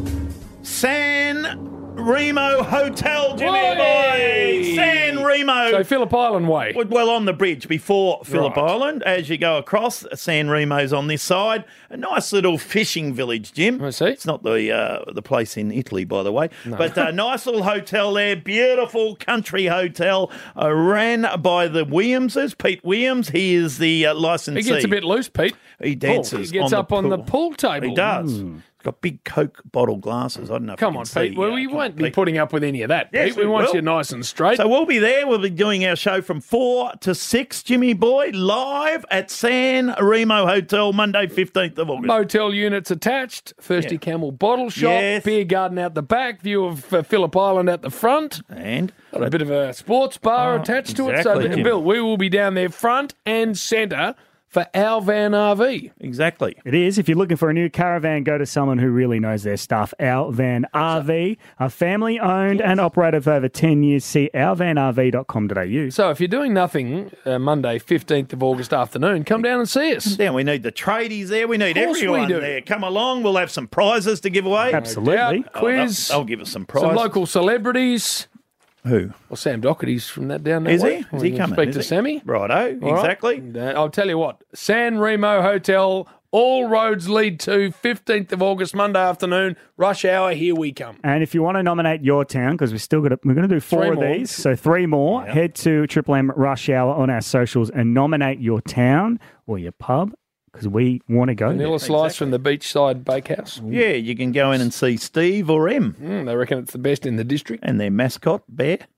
San Remo Hotel, Jimmy Way! boy. San Remo. So Phillip Island way. Well, on the bridge before Phillip Right. Island, as you go across, San Remo's on this side. A nice little fishing village, Jim. I see. It's not the uh, the place in Italy, by the way, but a nice little hotel there, beautiful country hotel, uh, ran by the Williamses. Pete Williams, he is the uh, licensee. He gets a bit loose, Pete. He dances. Oh, he gets on up the on the pool. pool table. He does. He's got big Coke bottle glasses. I don't know. If Come you on, can see, Pete. Well, uh, we come won't on, be Pete. putting up with any of that. Yes, Pete. We, we want will. you nice and straight. So we'll be there. We'll be doing our show from four to six, Jimmy boy, live at San Remo Hotel, Monday, fifteenth of August. Motel units attached, Thirsty Yeah. Camel bottle shop, Yes. beer garden out the back, view of uh, Phillip Island at the front, And got a bit of a sports bar Oh, attached to exactly, it. So, Jim. Bill, we will be down there front and centre for our van R V. exactly. It is. If you're looking for a new caravan, go to someone who really knows their stuff. Our Van R V, a family owned and operated for over ten years. See our van r v dot com dot a u. So if you're doing nothing uh, Monday, fifteenth of August afternoon, come down and see us. Then we need the tradies there. We need Of course we everyone do. there. Come along. We'll have some prizes to give away. Absolutely. Doubt, quiz, Oh, they'll, they'll give us some prizes. some local celebrities. Who? Well, Sam Doherty's from that down there. Is he? Is he coming? Speak Is to he? Sammy. Righto. All right. Exactly. And, uh, I'll tell you what, San Remo Hotel, all roads lead to fifteenth of August, Monday afternoon, rush hour, here we come. And if you want to nominate your town, because we're still gonna we're going to do four Three of more. these, so three more. Yeah. Head to Triple M Rush Hour on our socials and nominate your town or your pub because we want to go Vanilla there. slice from the beachside bakehouse. Yeah, you can go in and see Steve or M Mm, they reckon it's the best in the district. and their mascot, Bear.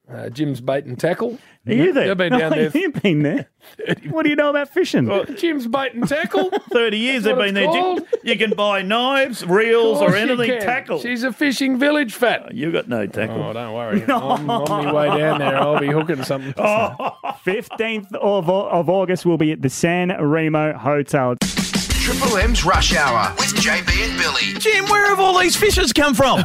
Uh, Jim's bait and tackle. Are you there? You've been down there. You've been there. What do you know about fishing? Well, Jim's bait and tackle. thirty years they've What been it's there. called. Jim. You can buy knives, reels, or Course you anything. can. Tackle. She's a fishing village fat. You got no tackle. Oh, don't worry. I'm on my way down there. I'll be hooking something. fifteenth of, of August, we'll be at the San Remo Hotel. Triple M's Rush Hour with J B and Billy. Jim, where have all these fishes come from?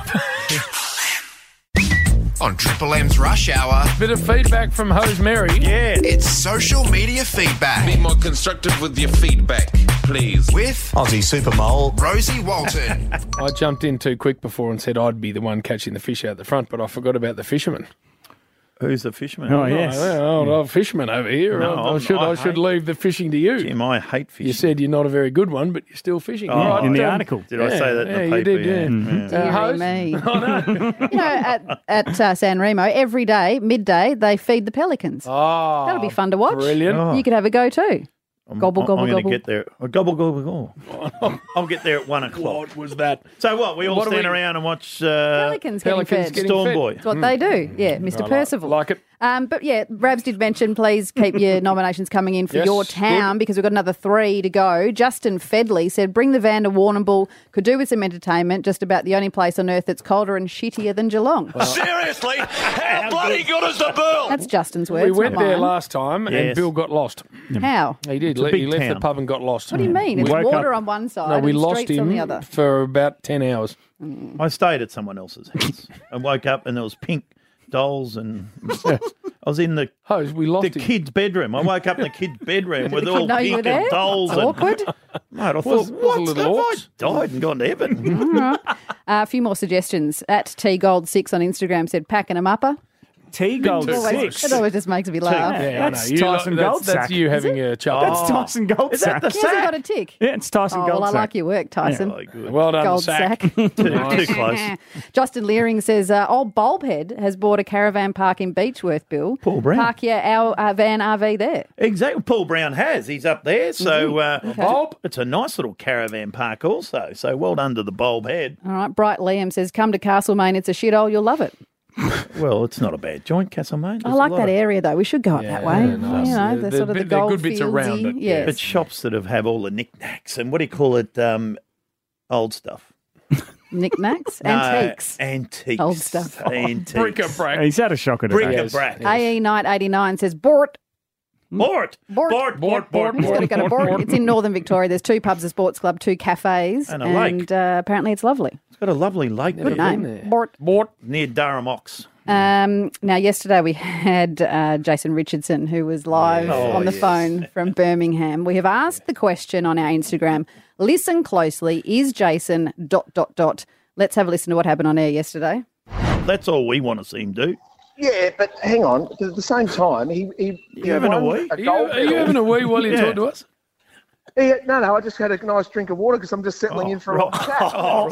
On Triple M's Rush Hour. Bit of feedback from Hose Mary. Yeah. It's social media feedback. Be more constructive with your feedback, please. With Aussie Super Mole. Rosie Walton. I jumped in too quick before and said I'd be the one catching the fish out the front, but I forgot about the fisherman. Who's the fisherman? Oh, yes. Oh, oh, fisherman over here. No, I, I I'm- should I I should hate- leave the fishing to you. Jim, I hate fishing. You said you're not a very good one, but you're still fishing. Oh, Right, in the um, article. Did I say that in yeah, the you paper? did, yeah. Yeah. Mhm. Yeah. Uh, Dearie Hose? me. Oh, no. You know, at, at uh, San Remo, every day, midday, they feed the pelicans. Oh, That'll be fun to watch. Brilliant. Oh. You could have a go too. I'm, Gobble, I'm, gobble, I'm going gobble. to get there. Oh, gobble, gobble, gobble. I'll get there at one o'clock. What was that? So what? We all What do stand we- around and watch uh, Pelicans getting Pelicans fed. getting Storm fed. Boy. That's what they do. Yeah, Mister I like- Percival. Like it. Um, but yeah, Rabs did mention, please keep your nominations coming in for Yes, your town good. because we've got another three to go. Justin Fedley said, bring the van to Warrnambool. Could do with some entertainment. Just about the only place on earth that's colder and shittier than Geelong. Seriously? How bloody good is the Bill? That's Justin's words. We went not there mine. last time and Yes. Bill got lost. How? He did. It's a He big left the town. pub and got lost. What do you mean? It's woke water up- on one side No, we and lost streets on him the other. for about ten hours. I stayed at someone else's house and woke up and there was pink dolls and I was in the Hose, we lost the him. kid's bedroom. I woke up in the kid's bedroom with the all kid know you were pink and there? dolls. That's and, awkward. Mate, I thought, Was- was a what? little Have I orcs. died and gone to heaven? All right. Uh, a few more suggestions. At T Gold six on Instagram said, packing them upper. T Gold Always, six. it always just makes me laugh. Yeah, I That's know. You Tyson like- that's, Goldsack. that's you having a chuckle. That's Tyson Goldsack. Is that the He hasn't got a tick. Yeah, it's Tyson Oh, Goldsack. well, I like your work, Tyson. Oh, good. Well done, Gold Sack. sack. Too, too close. Justin Leering says, uh, old Bulbhead has bought a caravan park in Beechworth, Bill. Paul Brown. Park your our uh, van R V there. Exactly. Paul Brown has. He's up there. So uh, Okay. Bulb, it's a nice little caravan park also. So well done to the Bulb head. All right. Bright Liam says, come to Castlemaine. It's a shithole. You'll love it. Well, it's not a bad joint, Castlemaine. I There's a like lot that of- area, though. We should go up Yeah, that way. nice. You know, Yeah, the they're sort of the bit- they're gold good bits around fieldsy- it, Yes. But shops that have, have all the knickknacks and what do you call it? Um, old stuff. Knickknacks, No, antiques. Antiques. Old stuff. Antiques. Bric-a-brac. He's had a shocker today. Bric-a-brac. A E Knight eighty-nine says, Bort. Bort. Bort. Bort. Bort. Bort. He's got to go to Bort. It's in northern Victoria. There's two pubs, a sports club, two cafes. And a lake. And uh, apparently it's lovely. It's got a lovely lake Good there. name. Bort. Bort. Near Durham Ox. Um, now, yesterday we had uh, Jason Richardson, who was live Oh, on the yes. phone from Birmingham. We have asked the question on our Instagram. Listen closely. Is Jason dot, dot, dot. Let's have a listen to what happened on air yesterday. That's all we want to see him do. Yeah, but hang on. At the same time, he he, he You having a won wee? a Are you, gold are you medal. having a wee while you Yeah. talk to us? Yeah, no, no. I just had a nice drink of water because I'm just settling Oh, in for right. a chat. Oh,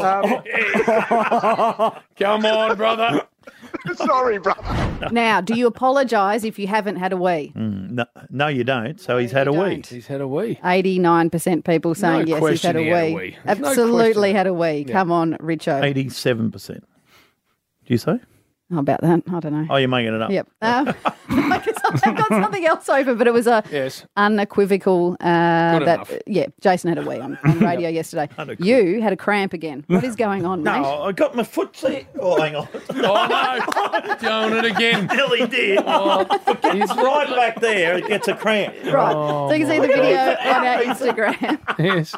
Um, Come on, brother. sorry, brother. Now, do you apologise if you haven't had a wee? Mm, no, no, you don't. So he's had a wee. He's had a wee. eighty-nine percent people saying No yes, he's had question a he had a wee. wee. There's no Absolutely question. had a wee. Come on, Richo. Eighty-seven percent. Do you say? How about that? I don't know. Oh, you're making it up. Yep. Um, I guess I got something else open, but it was a Yes. unequivocal uh, Good that enough. yeah, Jason had a wee on, on radio yesterday. You had a cramp again. What is going on, mate? No, I got my foot there. Oh, hang on. Oh, no. Doing it again. Nearly did. Oh, It's right back there. It gets a cramp. Right. Oh, so you can see the video on our Instagram. Yes.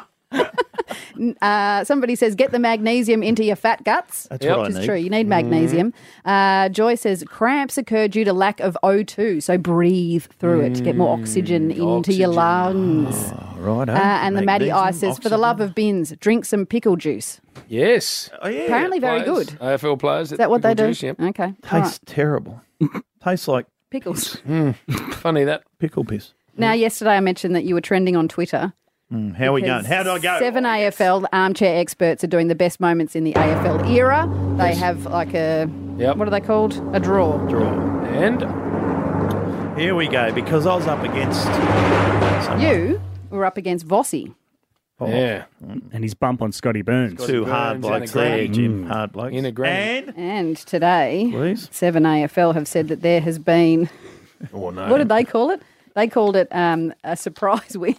Uh, somebody says, get the magnesium into your fat guts. That's what I Which is need. true. You need magnesium. Uh, Joy says, cramps occur due to lack of O two. So breathe through it to get more oxygen into your lungs. Oh, right. Uh, and the Maddie I says, for the love of bins, drink some pickle juice. Yes. Oh, yeah. Apparently very Players, good. A F L players. Is that what they do? Okay. All Tastes right. terrible. Tastes like Pickles. Funny that. pickle piss. Now, yesterday I mentioned that you were trending on Twitter. Mm, how are we going? How do I go? Seven A F L armchair experts are doing the best moments in the A F L era. They have like a, Yep. what are they called? A draw. Draw. And Here we go, because I was up against someone. You were up against Vossi. Oh. Yeah. And his bump on Scotty Burns. Two hard blokes there, Jim. Hard blokes. In a granny. And And today, Please. seven A F L have said that there has been, Oh, no. what did they call it? They called it um, a surprise win.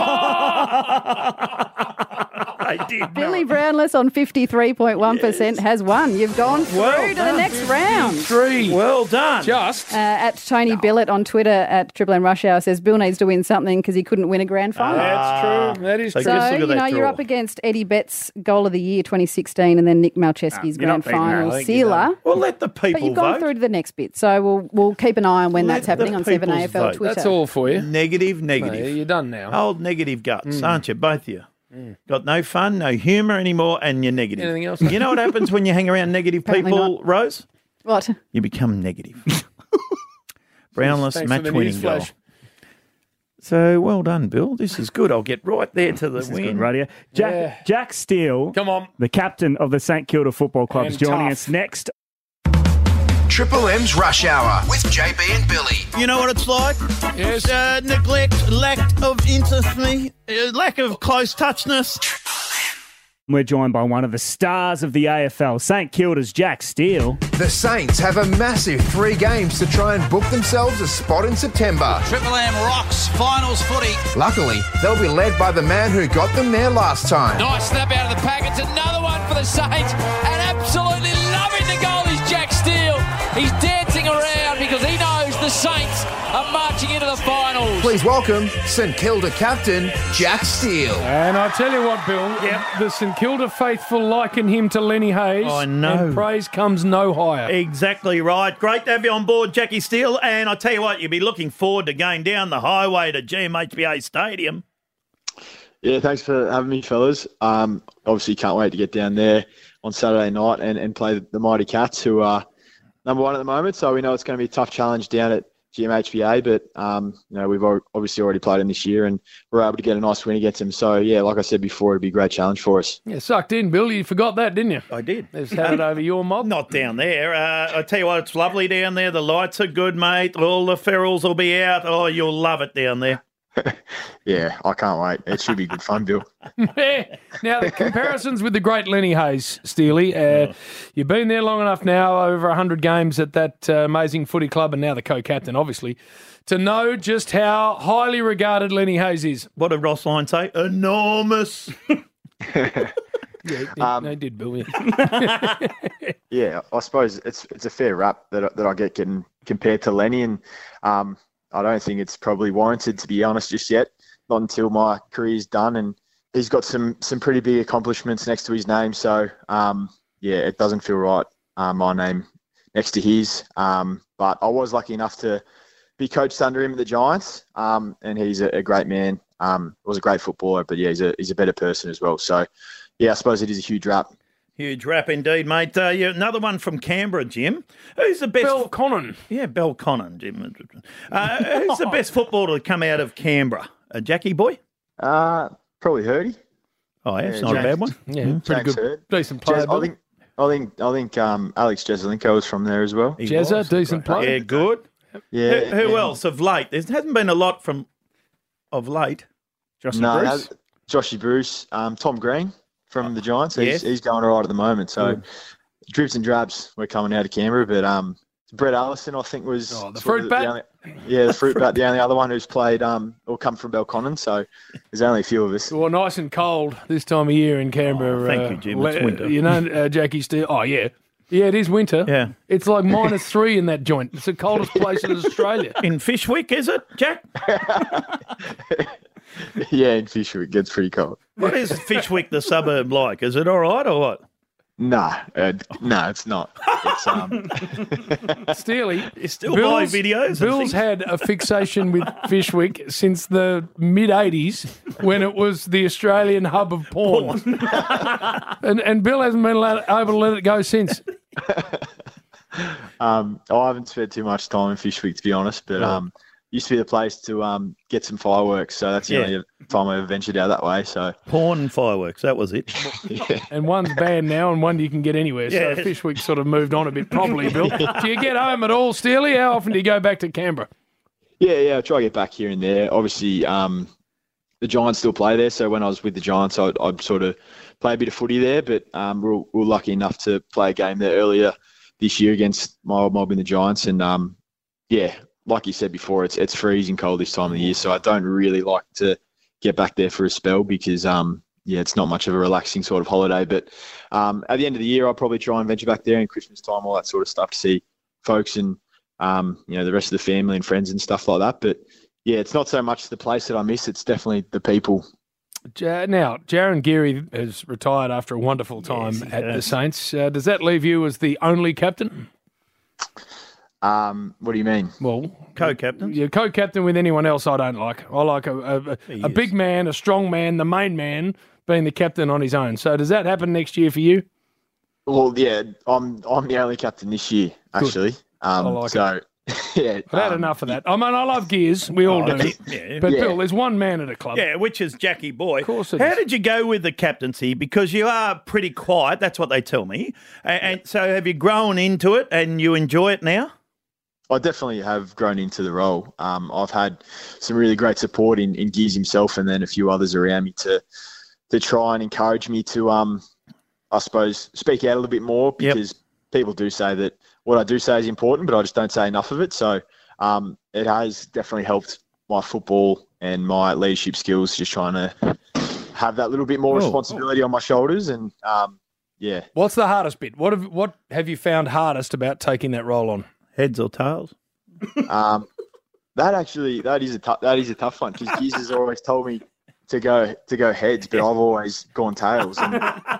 I did. Billy Brownless on fifty-three point one percent has won. You've gone through Well to the done. next round. Three. Well done. Just. Uh, at Tony Billett on Twitter at Triple M Rush Hour says Bill needs to win something because he couldn't win a grand final. That's true. That is So true. just So, look you at know, that you're draw. up against Eddie Betts' goal of the year twenty sixteen and then Nick Malcheski's you're not grand beating that. final I think you're sealer. Well, let the people But you've gone vote. through to the next bit. So we'll we'll keep an eye on when Let that's happening the on seven A F L people's vote. Twitter. That's all for you. Negative, No, negative. you're done now. Old negative guts, aren't you? Both of you. Got no fun, no humour anymore, and you're negative. Anything else? You know what happens when you hang around negative Apparently people, Rose? What? You become negative. Brownless Thanks for match the winning news goal. flash. So well done, Bill. This is good. I'll get right there to the This is win. good radio. Jack, Yeah. Jack Steele, Come on. the captain of the St Kilda Football Club, is And joining tough. us next. Triple M's Rush Hour with J B and Billy. You know what it's like? Yes. Uh, neglect, lack of intimacy, uh, lack of close touchness. We're joined by one of the stars of the A F L, St Kilda's Jack Steele. The Saints have a massive three games to try and book themselves a spot in September. Triple M rocks finals footy. Luckily, they'll be led by the man who got them there last time. Nice snap out of the pack. It's another one for the Saints. And absolutely loving the goal is Jack Steele. He's dancing around because he knows the Saints are marching into the finals. Please welcome St Kilda captain Jack Steele. And I tell you what, Bill, Yep. the St Kilda faithful liken him to Lenny Hayes. I know. And praise comes no higher. Exactly right. Great to have you on board, Jackie Steele. And I tell you what, you'll be looking forward to going down the highway to G M H B A Stadium. Yeah, thanks for having me, fellas. Um, obviously, can't wait to get down there on Saturday night and, and play the Mighty Cats, who are number one at the moment. So we know it's going to be a tough challenge down at G M H B A, but um, you know we've al- obviously already played them this year, and we're able to get a nice win against them. So yeah, like I said before, it'd be a great challenge for us. Yeah, sucked in, Bill. You forgot that, didn't you? I did. Just had it over your mob. Not down there. Uh, I tell you what, it's lovely down there. The lights are good, mate. All the ferals will be out. Oh, you'll love it down there. Yeah, I can't wait. It should be good fun, Bill. Yeah. Now, the comparisons with the great Lenny Hayes, Steely. Uh, you've been there long enough now, over one hundred games at that uh, amazing footy club, and now the co-captain, obviously, to know just how highly regarded Lenny Hayes is. What did Ross Lyon say? Enormous. Yeah, he, Um, they did, Bill. Yeah. Yeah, I suppose it's it's a fair rap that that I get getting compared to Lenny, and um, I don't think it's probably warranted, to be honest, just yet. Not until my career's done, and he's got some some pretty big accomplishments next to his name. So um, yeah, it doesn't feel right, uh, my name next to his. Um, but I was lucky enough to be coached under him at the Giants, um, and he's a, a great man. Um, was a great footballer, but yeah, he's a he's a better person as well. So yeah, I suppose it is a huge rap. Huge rap indeed, mate. Uh, yeah, another one from Canberra, Jim. Who's the best? Belconnen. Yeah, Belconnen, Jim. Uh, who's the best footballer to come out of Canberra? A Jackie boy? Uh, probably Hurdy. Oh, yeah, it's Yeah, not a Jack- bad one. Yeah, Mm. pretty Jack's good. Hurd. Decent player, Jez, I Bill. think I think I think um, Alex Jesselenko was from there as well. He Jezza, was. decent player. Yeah, good. Yeah. Who, who yeah. else of late? There hasn't been a lot from of late. Joshy No, Bruce. no, Joshy Bruce, um, Tom Green from the Giants. He's, Yes. he's going all right at the moment. So Good. dribs and drabs were coming out of Canberra, but um, Brett Allison, I think, was Oh, the sort fruit of bat? only, yeah, the fruit bat, the only other one who's played um, or come from Belconnen. So there's only a few of us. Well, nice and cold this time of year in Canberra. Oh, thank uh, you, Jim. It's le- winter. You know, uh, Jackie Steele. Oh, yeah. Yeah, it is winter. Yeah. It's like minus three in that joint. It's the coldest place in Australia. In Fishwick, is it, Jack? Yeah, in Fisher it gets pretty cold. What is Fishwick, the suburb, like? Is it all right or what? Nah, uh, no, it's not. It's um, Steely, You still buy videos and Bill's things? had a fixation with Fishwick since the mid eighties when it was the Australian hub of porn. and, and Bill hasn't been allowed, able to let it go since. um, I haven't spent too much time in Fishwick, to be honest, but um, used to be the place to um get some fireworks. So that's the Yeah. only time I ever ventured out that way. So Porn and fireworks, that was it. yeah. And one's banned now and one you can get anywhere. So Yeah. Fishwick's sort of moved on a bit probably, Bill. Do you get home at all, Steely? How often do you go back to Canberra? Yeah, yeah, I try to get back here and there. Obviously, um, the Giants still play there. So when I was with the Giants, I'd, I'd sort of play a bit of footy there. But um, we, were, we were lucky enough to play a game there earlier this year against my old mob in the Giants. And um, yeah, like you said before, it's it's freezing cold this time of the year. So I don't really like to get back there for a spell because, um, yeah, it's not much of a relaxing sort of holiday. But um, at the end of the year, I'll probably try and venture back there in Christmas time, all that sort of stuff to see folks and, um, you know, the rest of the family and friends and stuff like that. But yeah, it's not so much the place that I miss. It's definitely the people. Now, Jaron Geary has retired after a wonderful time Yes, he at the has. Saints. Uh, does that leave you as the only captain? Um, what do you mean? Well, co-captain. You're co-captain with anyone else I don't like. I like a, a, a, a big man, a strong man, the main man being the captain on his own. So does that happen next year for you? Well, yeah, I'm I'm the only captain this year, actually. Um, I like so, yeah. I've had um, enough of that. I mean, I love Gears. We all Oh, do. yeah. But, Yeah. Bill, there's one man at a club. Yeah, which is Jackie Boy. Of course it How is. did you go with the captaincy? Because you are pretty quiet. That's what they tell me. And, and so have you grown into it and you enjoy it now? I definitely have grown into the role. Um, I've had some really great support in, in Gears himself and then a few others around me to to try and encourage me to, um, I suppose, speak out a little bit more because people do say that what I do say is important, but I just don't say enough of it. So um, it has definitely helped my football and my leadership skills, just trying to have that little bit more Oh, responsibility on my shoulders. And um, yeah. What's the hardest bit? What have what have you found hardest about taking that role on? Heads or tails? Um, that actually, that is a tou- that is a tough one because Gears has always told me to go to go heads, but I've always gone tails. And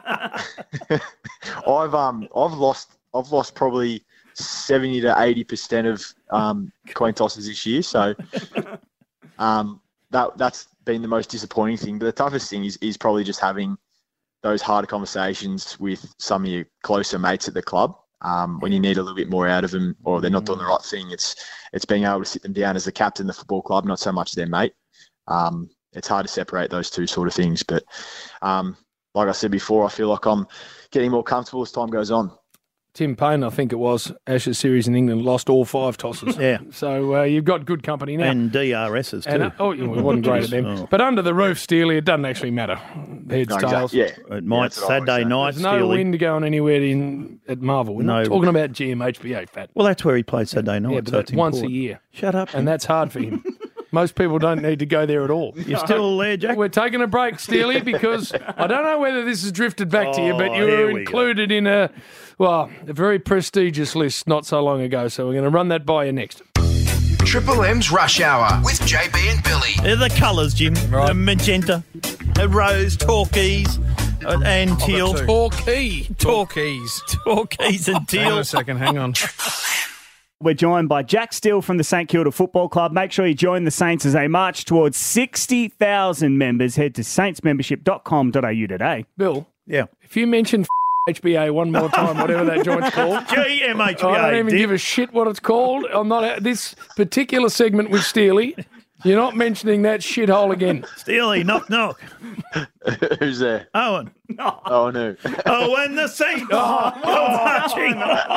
I've um I've lost I've lost probably seventy to eighty percent of um coin tosses this year. So um that that's been the most disappointing thing. But the toughest thing is is probably just having those harder conversations with some of your closer mates at the club. Um, when you need a little bit more out of them, or they're not doing the right thing, it's it's being able to sit them down as the captain of the football club, not so much their mate. Um, it's hard to separate those two sort of things. But um, like I said before, I feel like I'm getting more comfortable as time goes on. Tim Payne, I think it was, Ashes series in England, lost all five tosses. Yeah. So uh, you've got good company now. And D R Ss too. And, uh, oh, it wasn't great at them. Oh. But under the roof, Steely, it doesn't actually matter. Heads, No, exactly. tails. Yeah. It might Saturday night, There's no Steely. wind going anywhere in at Marvel. We're not No. talking about G M H B A, Fat. Well, that's where he plays Saturday night. Yeah, but so that's it's once important. a year. Shut up. And that's hard for him. Most people don't need to go there at all. You're still there, Jack? We're taking a break, Steely, because I don't know whether this has drifted back to you, but Oh, you here were we included in a, well, a very prestigious list not so long ago. So we're going to run that by you next. Triple M's Rush Hour with J B and Billy. They're the colours, Jim. Uh, magenta, uh, rose, turquoise, uh, and teal. Torquay. Turquoise. Turquoise and teal. Hang on a second, hang on. We're joined by Jack Steele from the St Kilda Football Club. Make sure you join the Saints as they march towards sixty thousand members. Head to saints membership dot com dot a u today. Bill, Yeah. if you mention H B A one more time, whatever that joint's called. G M H B A. I don't even Dick. give a shit what it's called. I'm not this particular segment with Steely. You're not mentioning that shithole again. Steely, knock, knock. Who's there? Owen. Oh, no. Oh, and the Saints. Oh, marching.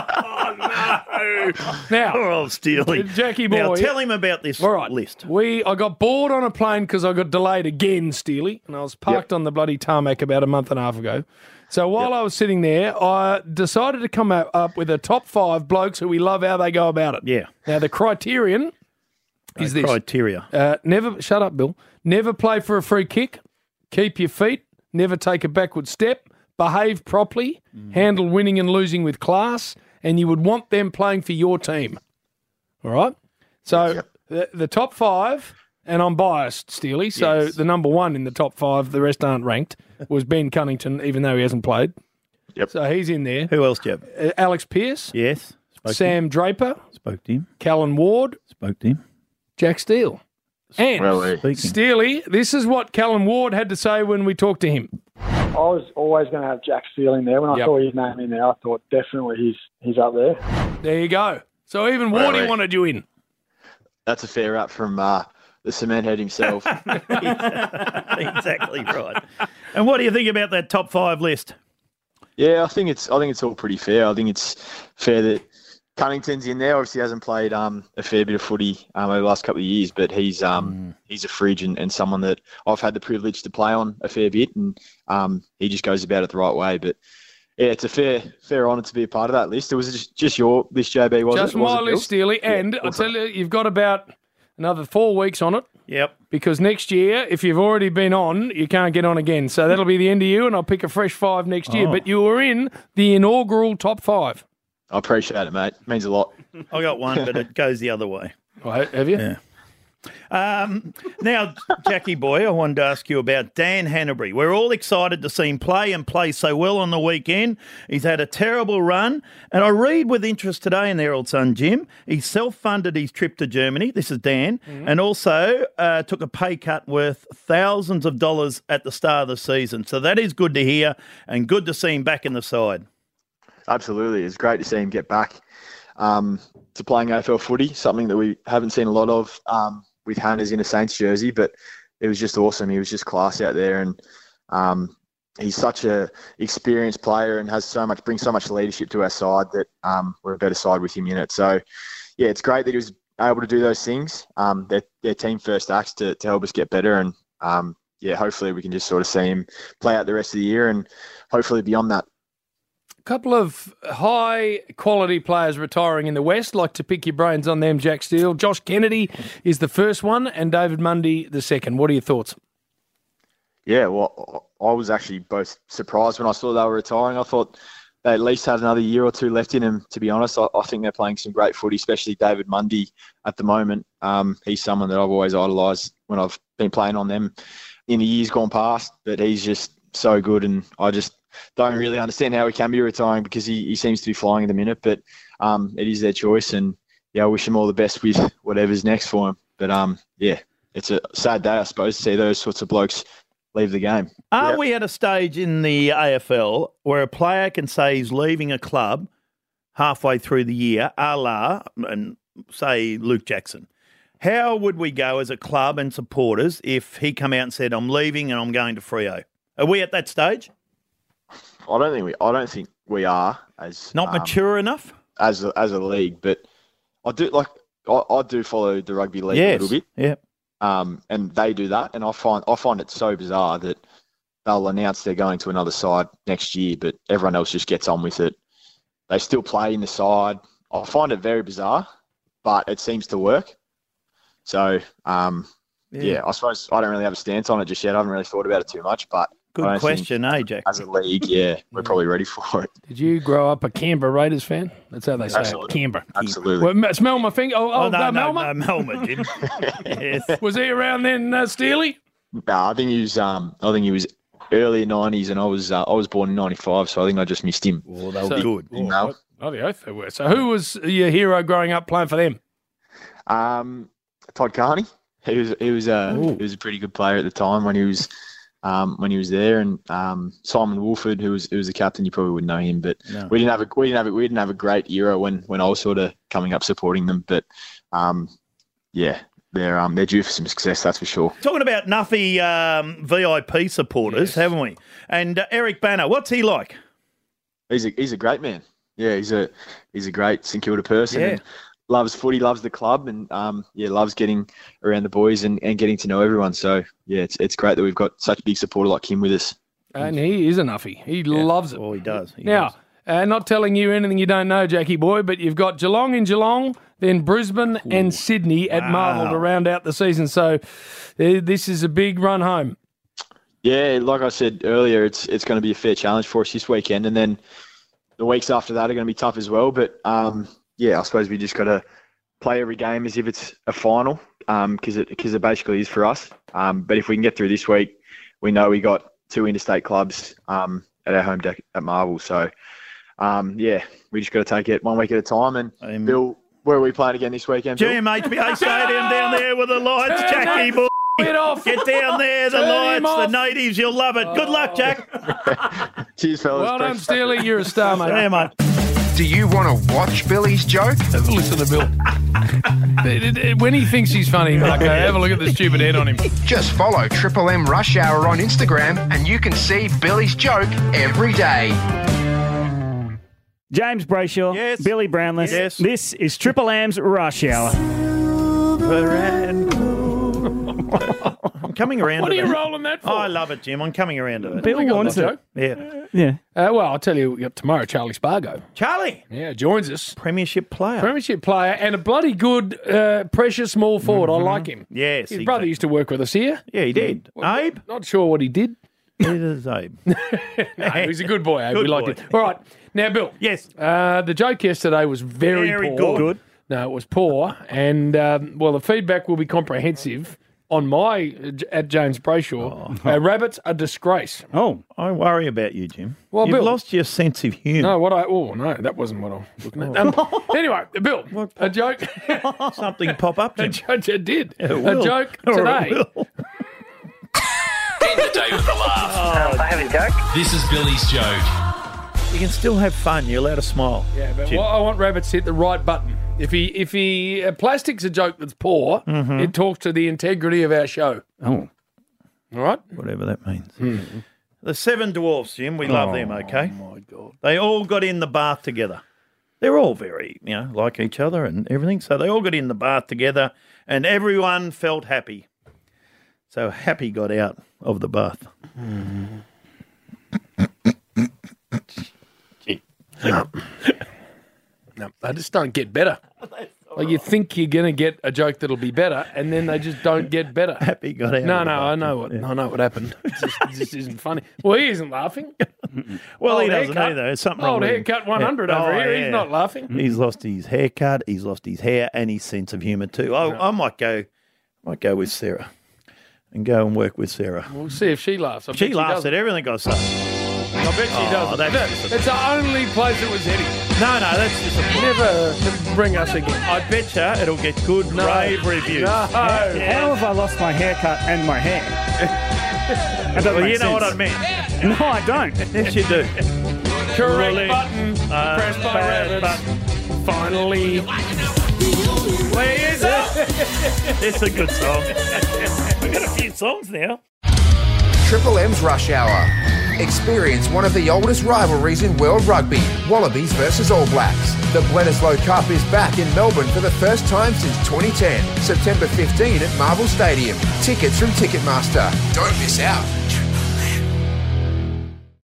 Now, Poor old Steely. Jackie boy. Now, tell him about this All right. list. We I got bored on a plane because I got delayed again, Steely, and I was parked on the bloody tarmac about a month and a half ago. So while I was sitting there, I decided to come up, up with a top five blokes who we love how they go about it. Yeah. Now the criterion is Uh, this: criteria. uh, never shut up, Bill. Never play for a free kick. Keep your feet. Never take a backward step. Behave properly. Handle winning and losing with class. And you would want them playing for your team. All right. So the, the top five, and I'm biased, Steely. So Yes. the number one in the top five, the rest aren't ranked, was Ben Cunnington, even though he hasn't played. Yep. So he's in there. Who else do you have? Uh, Alex Pearce, Yes. Spoke Sam Draper, to him. Spoke to him. Callan Ward, Spoke to him. Jack Steele. And Really? Speaking. Steely, this is what Callan Ward had to say when we talked to him. I was always going to have Jack Steele in there. When I Yep. saw his name in there, I thought definitely he's he's up there. There you go. So even Wardy Really? wanted you in. That's a fair rap from uh, the cement head himself. Exactly right. And what do you think about that top five list? Yeah, I think it's I think it's all pretty fair. I think it's fair that Cunnington's in there. Obviously, hasn't played um, a fair bit of footy um, over the last couple of years, but he's um, mm. he's a fridge and, and someone that I've had the privilege to play on a fair bit, and um, he just goes about it the right way. But yeah, it's a fair fair honour to be a part of that list. It was just, just your list, J B, was just it? Just my was list, Steely. And yeah, I'll tell you, you've got about another four weeks on it. Yep. Because next year, if you've already been on, you can't get on again. So that'll be the end of you, and I'll pick a fresh five next year. Oh. But you were in the inaugural top five. I appreciate it, mate. It means a lot. I got one, but it goes the other way. Oh, have you? Yeah. Um, now, Jackie boy, I wanted to ask you about Dan Hanbury. We're all excited to see him play and play so well on the weekend. He's had a terrible run, and I read with interest today in the Herald Sun, Jim, he self-funded his trip to Germany, this is Dan, mm-hmm. and also uh, took a pay cut worth thousands of dollars at the start of the season. So that is good to hear and good to see him back in the side. Absolutely. It's great to see him get back um, to playing A F L footy, something that we haven't seen a lot of um, with Hannah's in a Saints jersey, but it was just awesome. He was just class out there, and um, he's such a experienced player and has so much, brings so much leadership to our side that um, we're a better side with him in it. So, yeah, it's great that he was able to do those things. Um, they're, they're team first acts to, to help us get better, and um, yeah, hopefully we can just sort of see him play out the rest of the year and hopefully beyond that. Couple of high-quality players retiring in the West. Like to pick your brains on them, Jack Steele. Josh Kennedy is the first one and David Mundy the second. What are your thoughts? Yeah, well, I was actually both surprised when I saw they were retiring. I thought they at least had another year or two left in them, to be honest. I, I think they're playing some great footy, especially David Mundy at the moment. Um, he's someone that I've always idolised when I've been playing on them in the years gone past, but he's just so good, and I just don't really understand how he can be retiring because he, he seems to be flying at the minute, but um, it is their choice, and yeah, I wish him all the best with whatever's next for him. But um, yeah, it's a sad day, I suppose, to see those sorts of blokes leave the game. Are yeah. we at a stage in the A F L where a player can say he's leaving a club halfway through the year, a la, and say Luke Jackson? How would we go as a club and supporters if he come out and said, I'm leaving and I'm going to Freo? Are we at that stage? I don't think we. I don't think we are as not um, mature enough as a, as a league. But I do like. I, I do follow the rugby league yes. a little bit. Yeah. Um, and they do that, and I find I find it so bizarre that they'll announce they're going to another side next year, but everyone else just gets on with it. They still play in the side. I find it very bizarre, but it seems to work. So, um, yeah. yeah, I suppose I don't really have a stance on it just yet. I haven't really thought about it too much, but. Good question, eh, Jack? As a league, yeah, we're probably ready for it. Did you grow up a Canberra Raiders fan? That's how they say Absolutely. it. Canberra. Absolutely. Well, smell my finger. Oh, oh, oh no, uh, no, Melma? no, Melma, Jim. Yes. Was he around then, uh, Steely? No, I think he was. Um, I think he was early nineties, and I was. Uh, I was born in ninety-five, so I think I just missed him. Well, they were so, good. You know? Oh, the oath they were. So, who was your hero growing up playing for them? Um, Todd Carney. He was. He was. Uh, he was a pretty good player at the time when he was. Um, when he was there, and um, Simon Wolford, who was who was the captain, you probably wouldn't know him, but no. we didn't have a we didn't have a, we didn't have a great era when, when I was sort of coming up supporting them. But um, yeah, they're um they're due for some success, that's for sure. Talking about Nuffy um, V I P supporters, yes. haven't we? And uh, Eric Banner, what's he like? He's a he's a great man. Yeah, he's a he's a great St Kilda person. Yeah. And loves footy, loves the club, and um, yeah, loves getting around the boys and, and getting to know everyone. So yeah, it's it's great that we've got such a big supporter like him with us. And he is a nuffy. He yeah. loves it. Oh, he does. He now, does. Uh, not telling you anything you don't know, Jackie boy, but you've got Geelong in Geelong, then Brisbane Ooh. and Sydney at wow. Marvel to round out the season. So uh, this is a big run home. Yeah, like I said earlier, it's it's going to be a fair challenge for us this weekend, and then the weeks after that are going to be tough as well. But um, yeah, I suppose we just got to play every game as if it's a final, because um, it because it basically is for us. Um, but if we can get through this week, we know we got two interstate clubs um, at our home deck at Marvel. So um, yeah, we just got to take it one week at a time. And um, Bill, where are we playing again this weekend? G M H B A Stadium down there with the lights, Jackie boy. Get off. Get down there, the Turn lights, the natives, you'll love it. Good luck, Jack. Cheers, fellas. Well done, Steely. You're a star, mate. Yeah, mate. Do you want to watch Billy's joke? Have a listen to Bill. When he thinks he's funny, Marco, have a look at the stupid head on him. Just follow Triple M Rush Hour on Instagram and you can see Billy's joke every day. James Brayshaw, Yes. Billy Brownless. Yes. This is Triple M's Rush Hour. I'm coming around What to are you that. rolling that for? Oh, I love it, Jim. I'm coming around to it. Bill We got wants that it. joke. Yeah. Yeah. Uh, well, I'll tell you, we got tomorrow, Charlie Spargo. Charlie, Yeah, joins us. Premiership player. Premiership player and a bloody good, uh, precious small forward. I like him. Yes. His exactly. brother used to work with us here. Yeah, he did. Abe? Not sure what he did. It is Abe. No, he's a good boy, Abe. Good we liked boy. it. All right. Now, Bill. Yes. Uh, the joke yesterday was very, Very poor. good. Good. No, it was poor. And, um, well, the feedback will be comprehensive on my, uh, at James Brayshaw. Uh, rabbits, a disgrace. Oh. I worry about you, Jim. Well, You've Bill- lost your sense of humour. No, what I, oh, no, that wasn't what I was looking at. Um, anyway, Bill, a joke. Something pop up, a Jim. joke, it did. It A will. joke Or it today. will. End the day with a laugh. I have a joke. This is Billy's joke. You can still have fun. You're allowed to smile. Yeah, but Jim. what I want Rabbits to hit the right button. If he, if he, uh, plastic's a joke that's poor, Mhm. it talks to the integrity of our show. Oh. All right? Whatever that means. The Seven Dwarfs, Jim. We love them, okay? Oh, my God. They all got in the bath together. They're all very, you know, like each other and everything. So they all got in the bath together and everyone felt happy. So Happy got out of the bath. No. No, they just don't get better. Like you think you're going to get a joke that'll be better, and then they just don't get better. Happy got out. No, of the no, bath. I know what I know what happened. It just, it just isn't funny. Well, he isn't laughing. Well, he Old doesn't haircut. either. There's something wrong Old with him. haircut one hundred Yeah. over Oh, here. yeah. He's not laughing. He's lost his haircut. He's lost his hair and his sense of humour too. I, I might go, might go with Sarah, and go and work with Sarah. We'll see if she laughs. I bet She laughs doesn't. at everything I say. I bet she Oh, doesn't. that's That- just a- That's the only place it was heading. No, no, that's just a Never to bring us again. I bet you it'll get good No. rave reviews. No. How have I lost my haircut and my hair? That doesn't Well, make you know sense. what I meant. No, I don't. Yes, you do. Correct Really? button. Uh, Pressed by bad Rabbits. Finally. Where is it? It's a good song. We've got a few songs now. Triple M's Rush Hour. Experience one of the oldest rivalries in world rugby, Wallabies versus All Blacks. The Bledisloe Cup is back in Melbourne for the first time since twenty ten, September fifteenth at Marvel Stadium. Tickets from Ticketmaster. Don't miss out.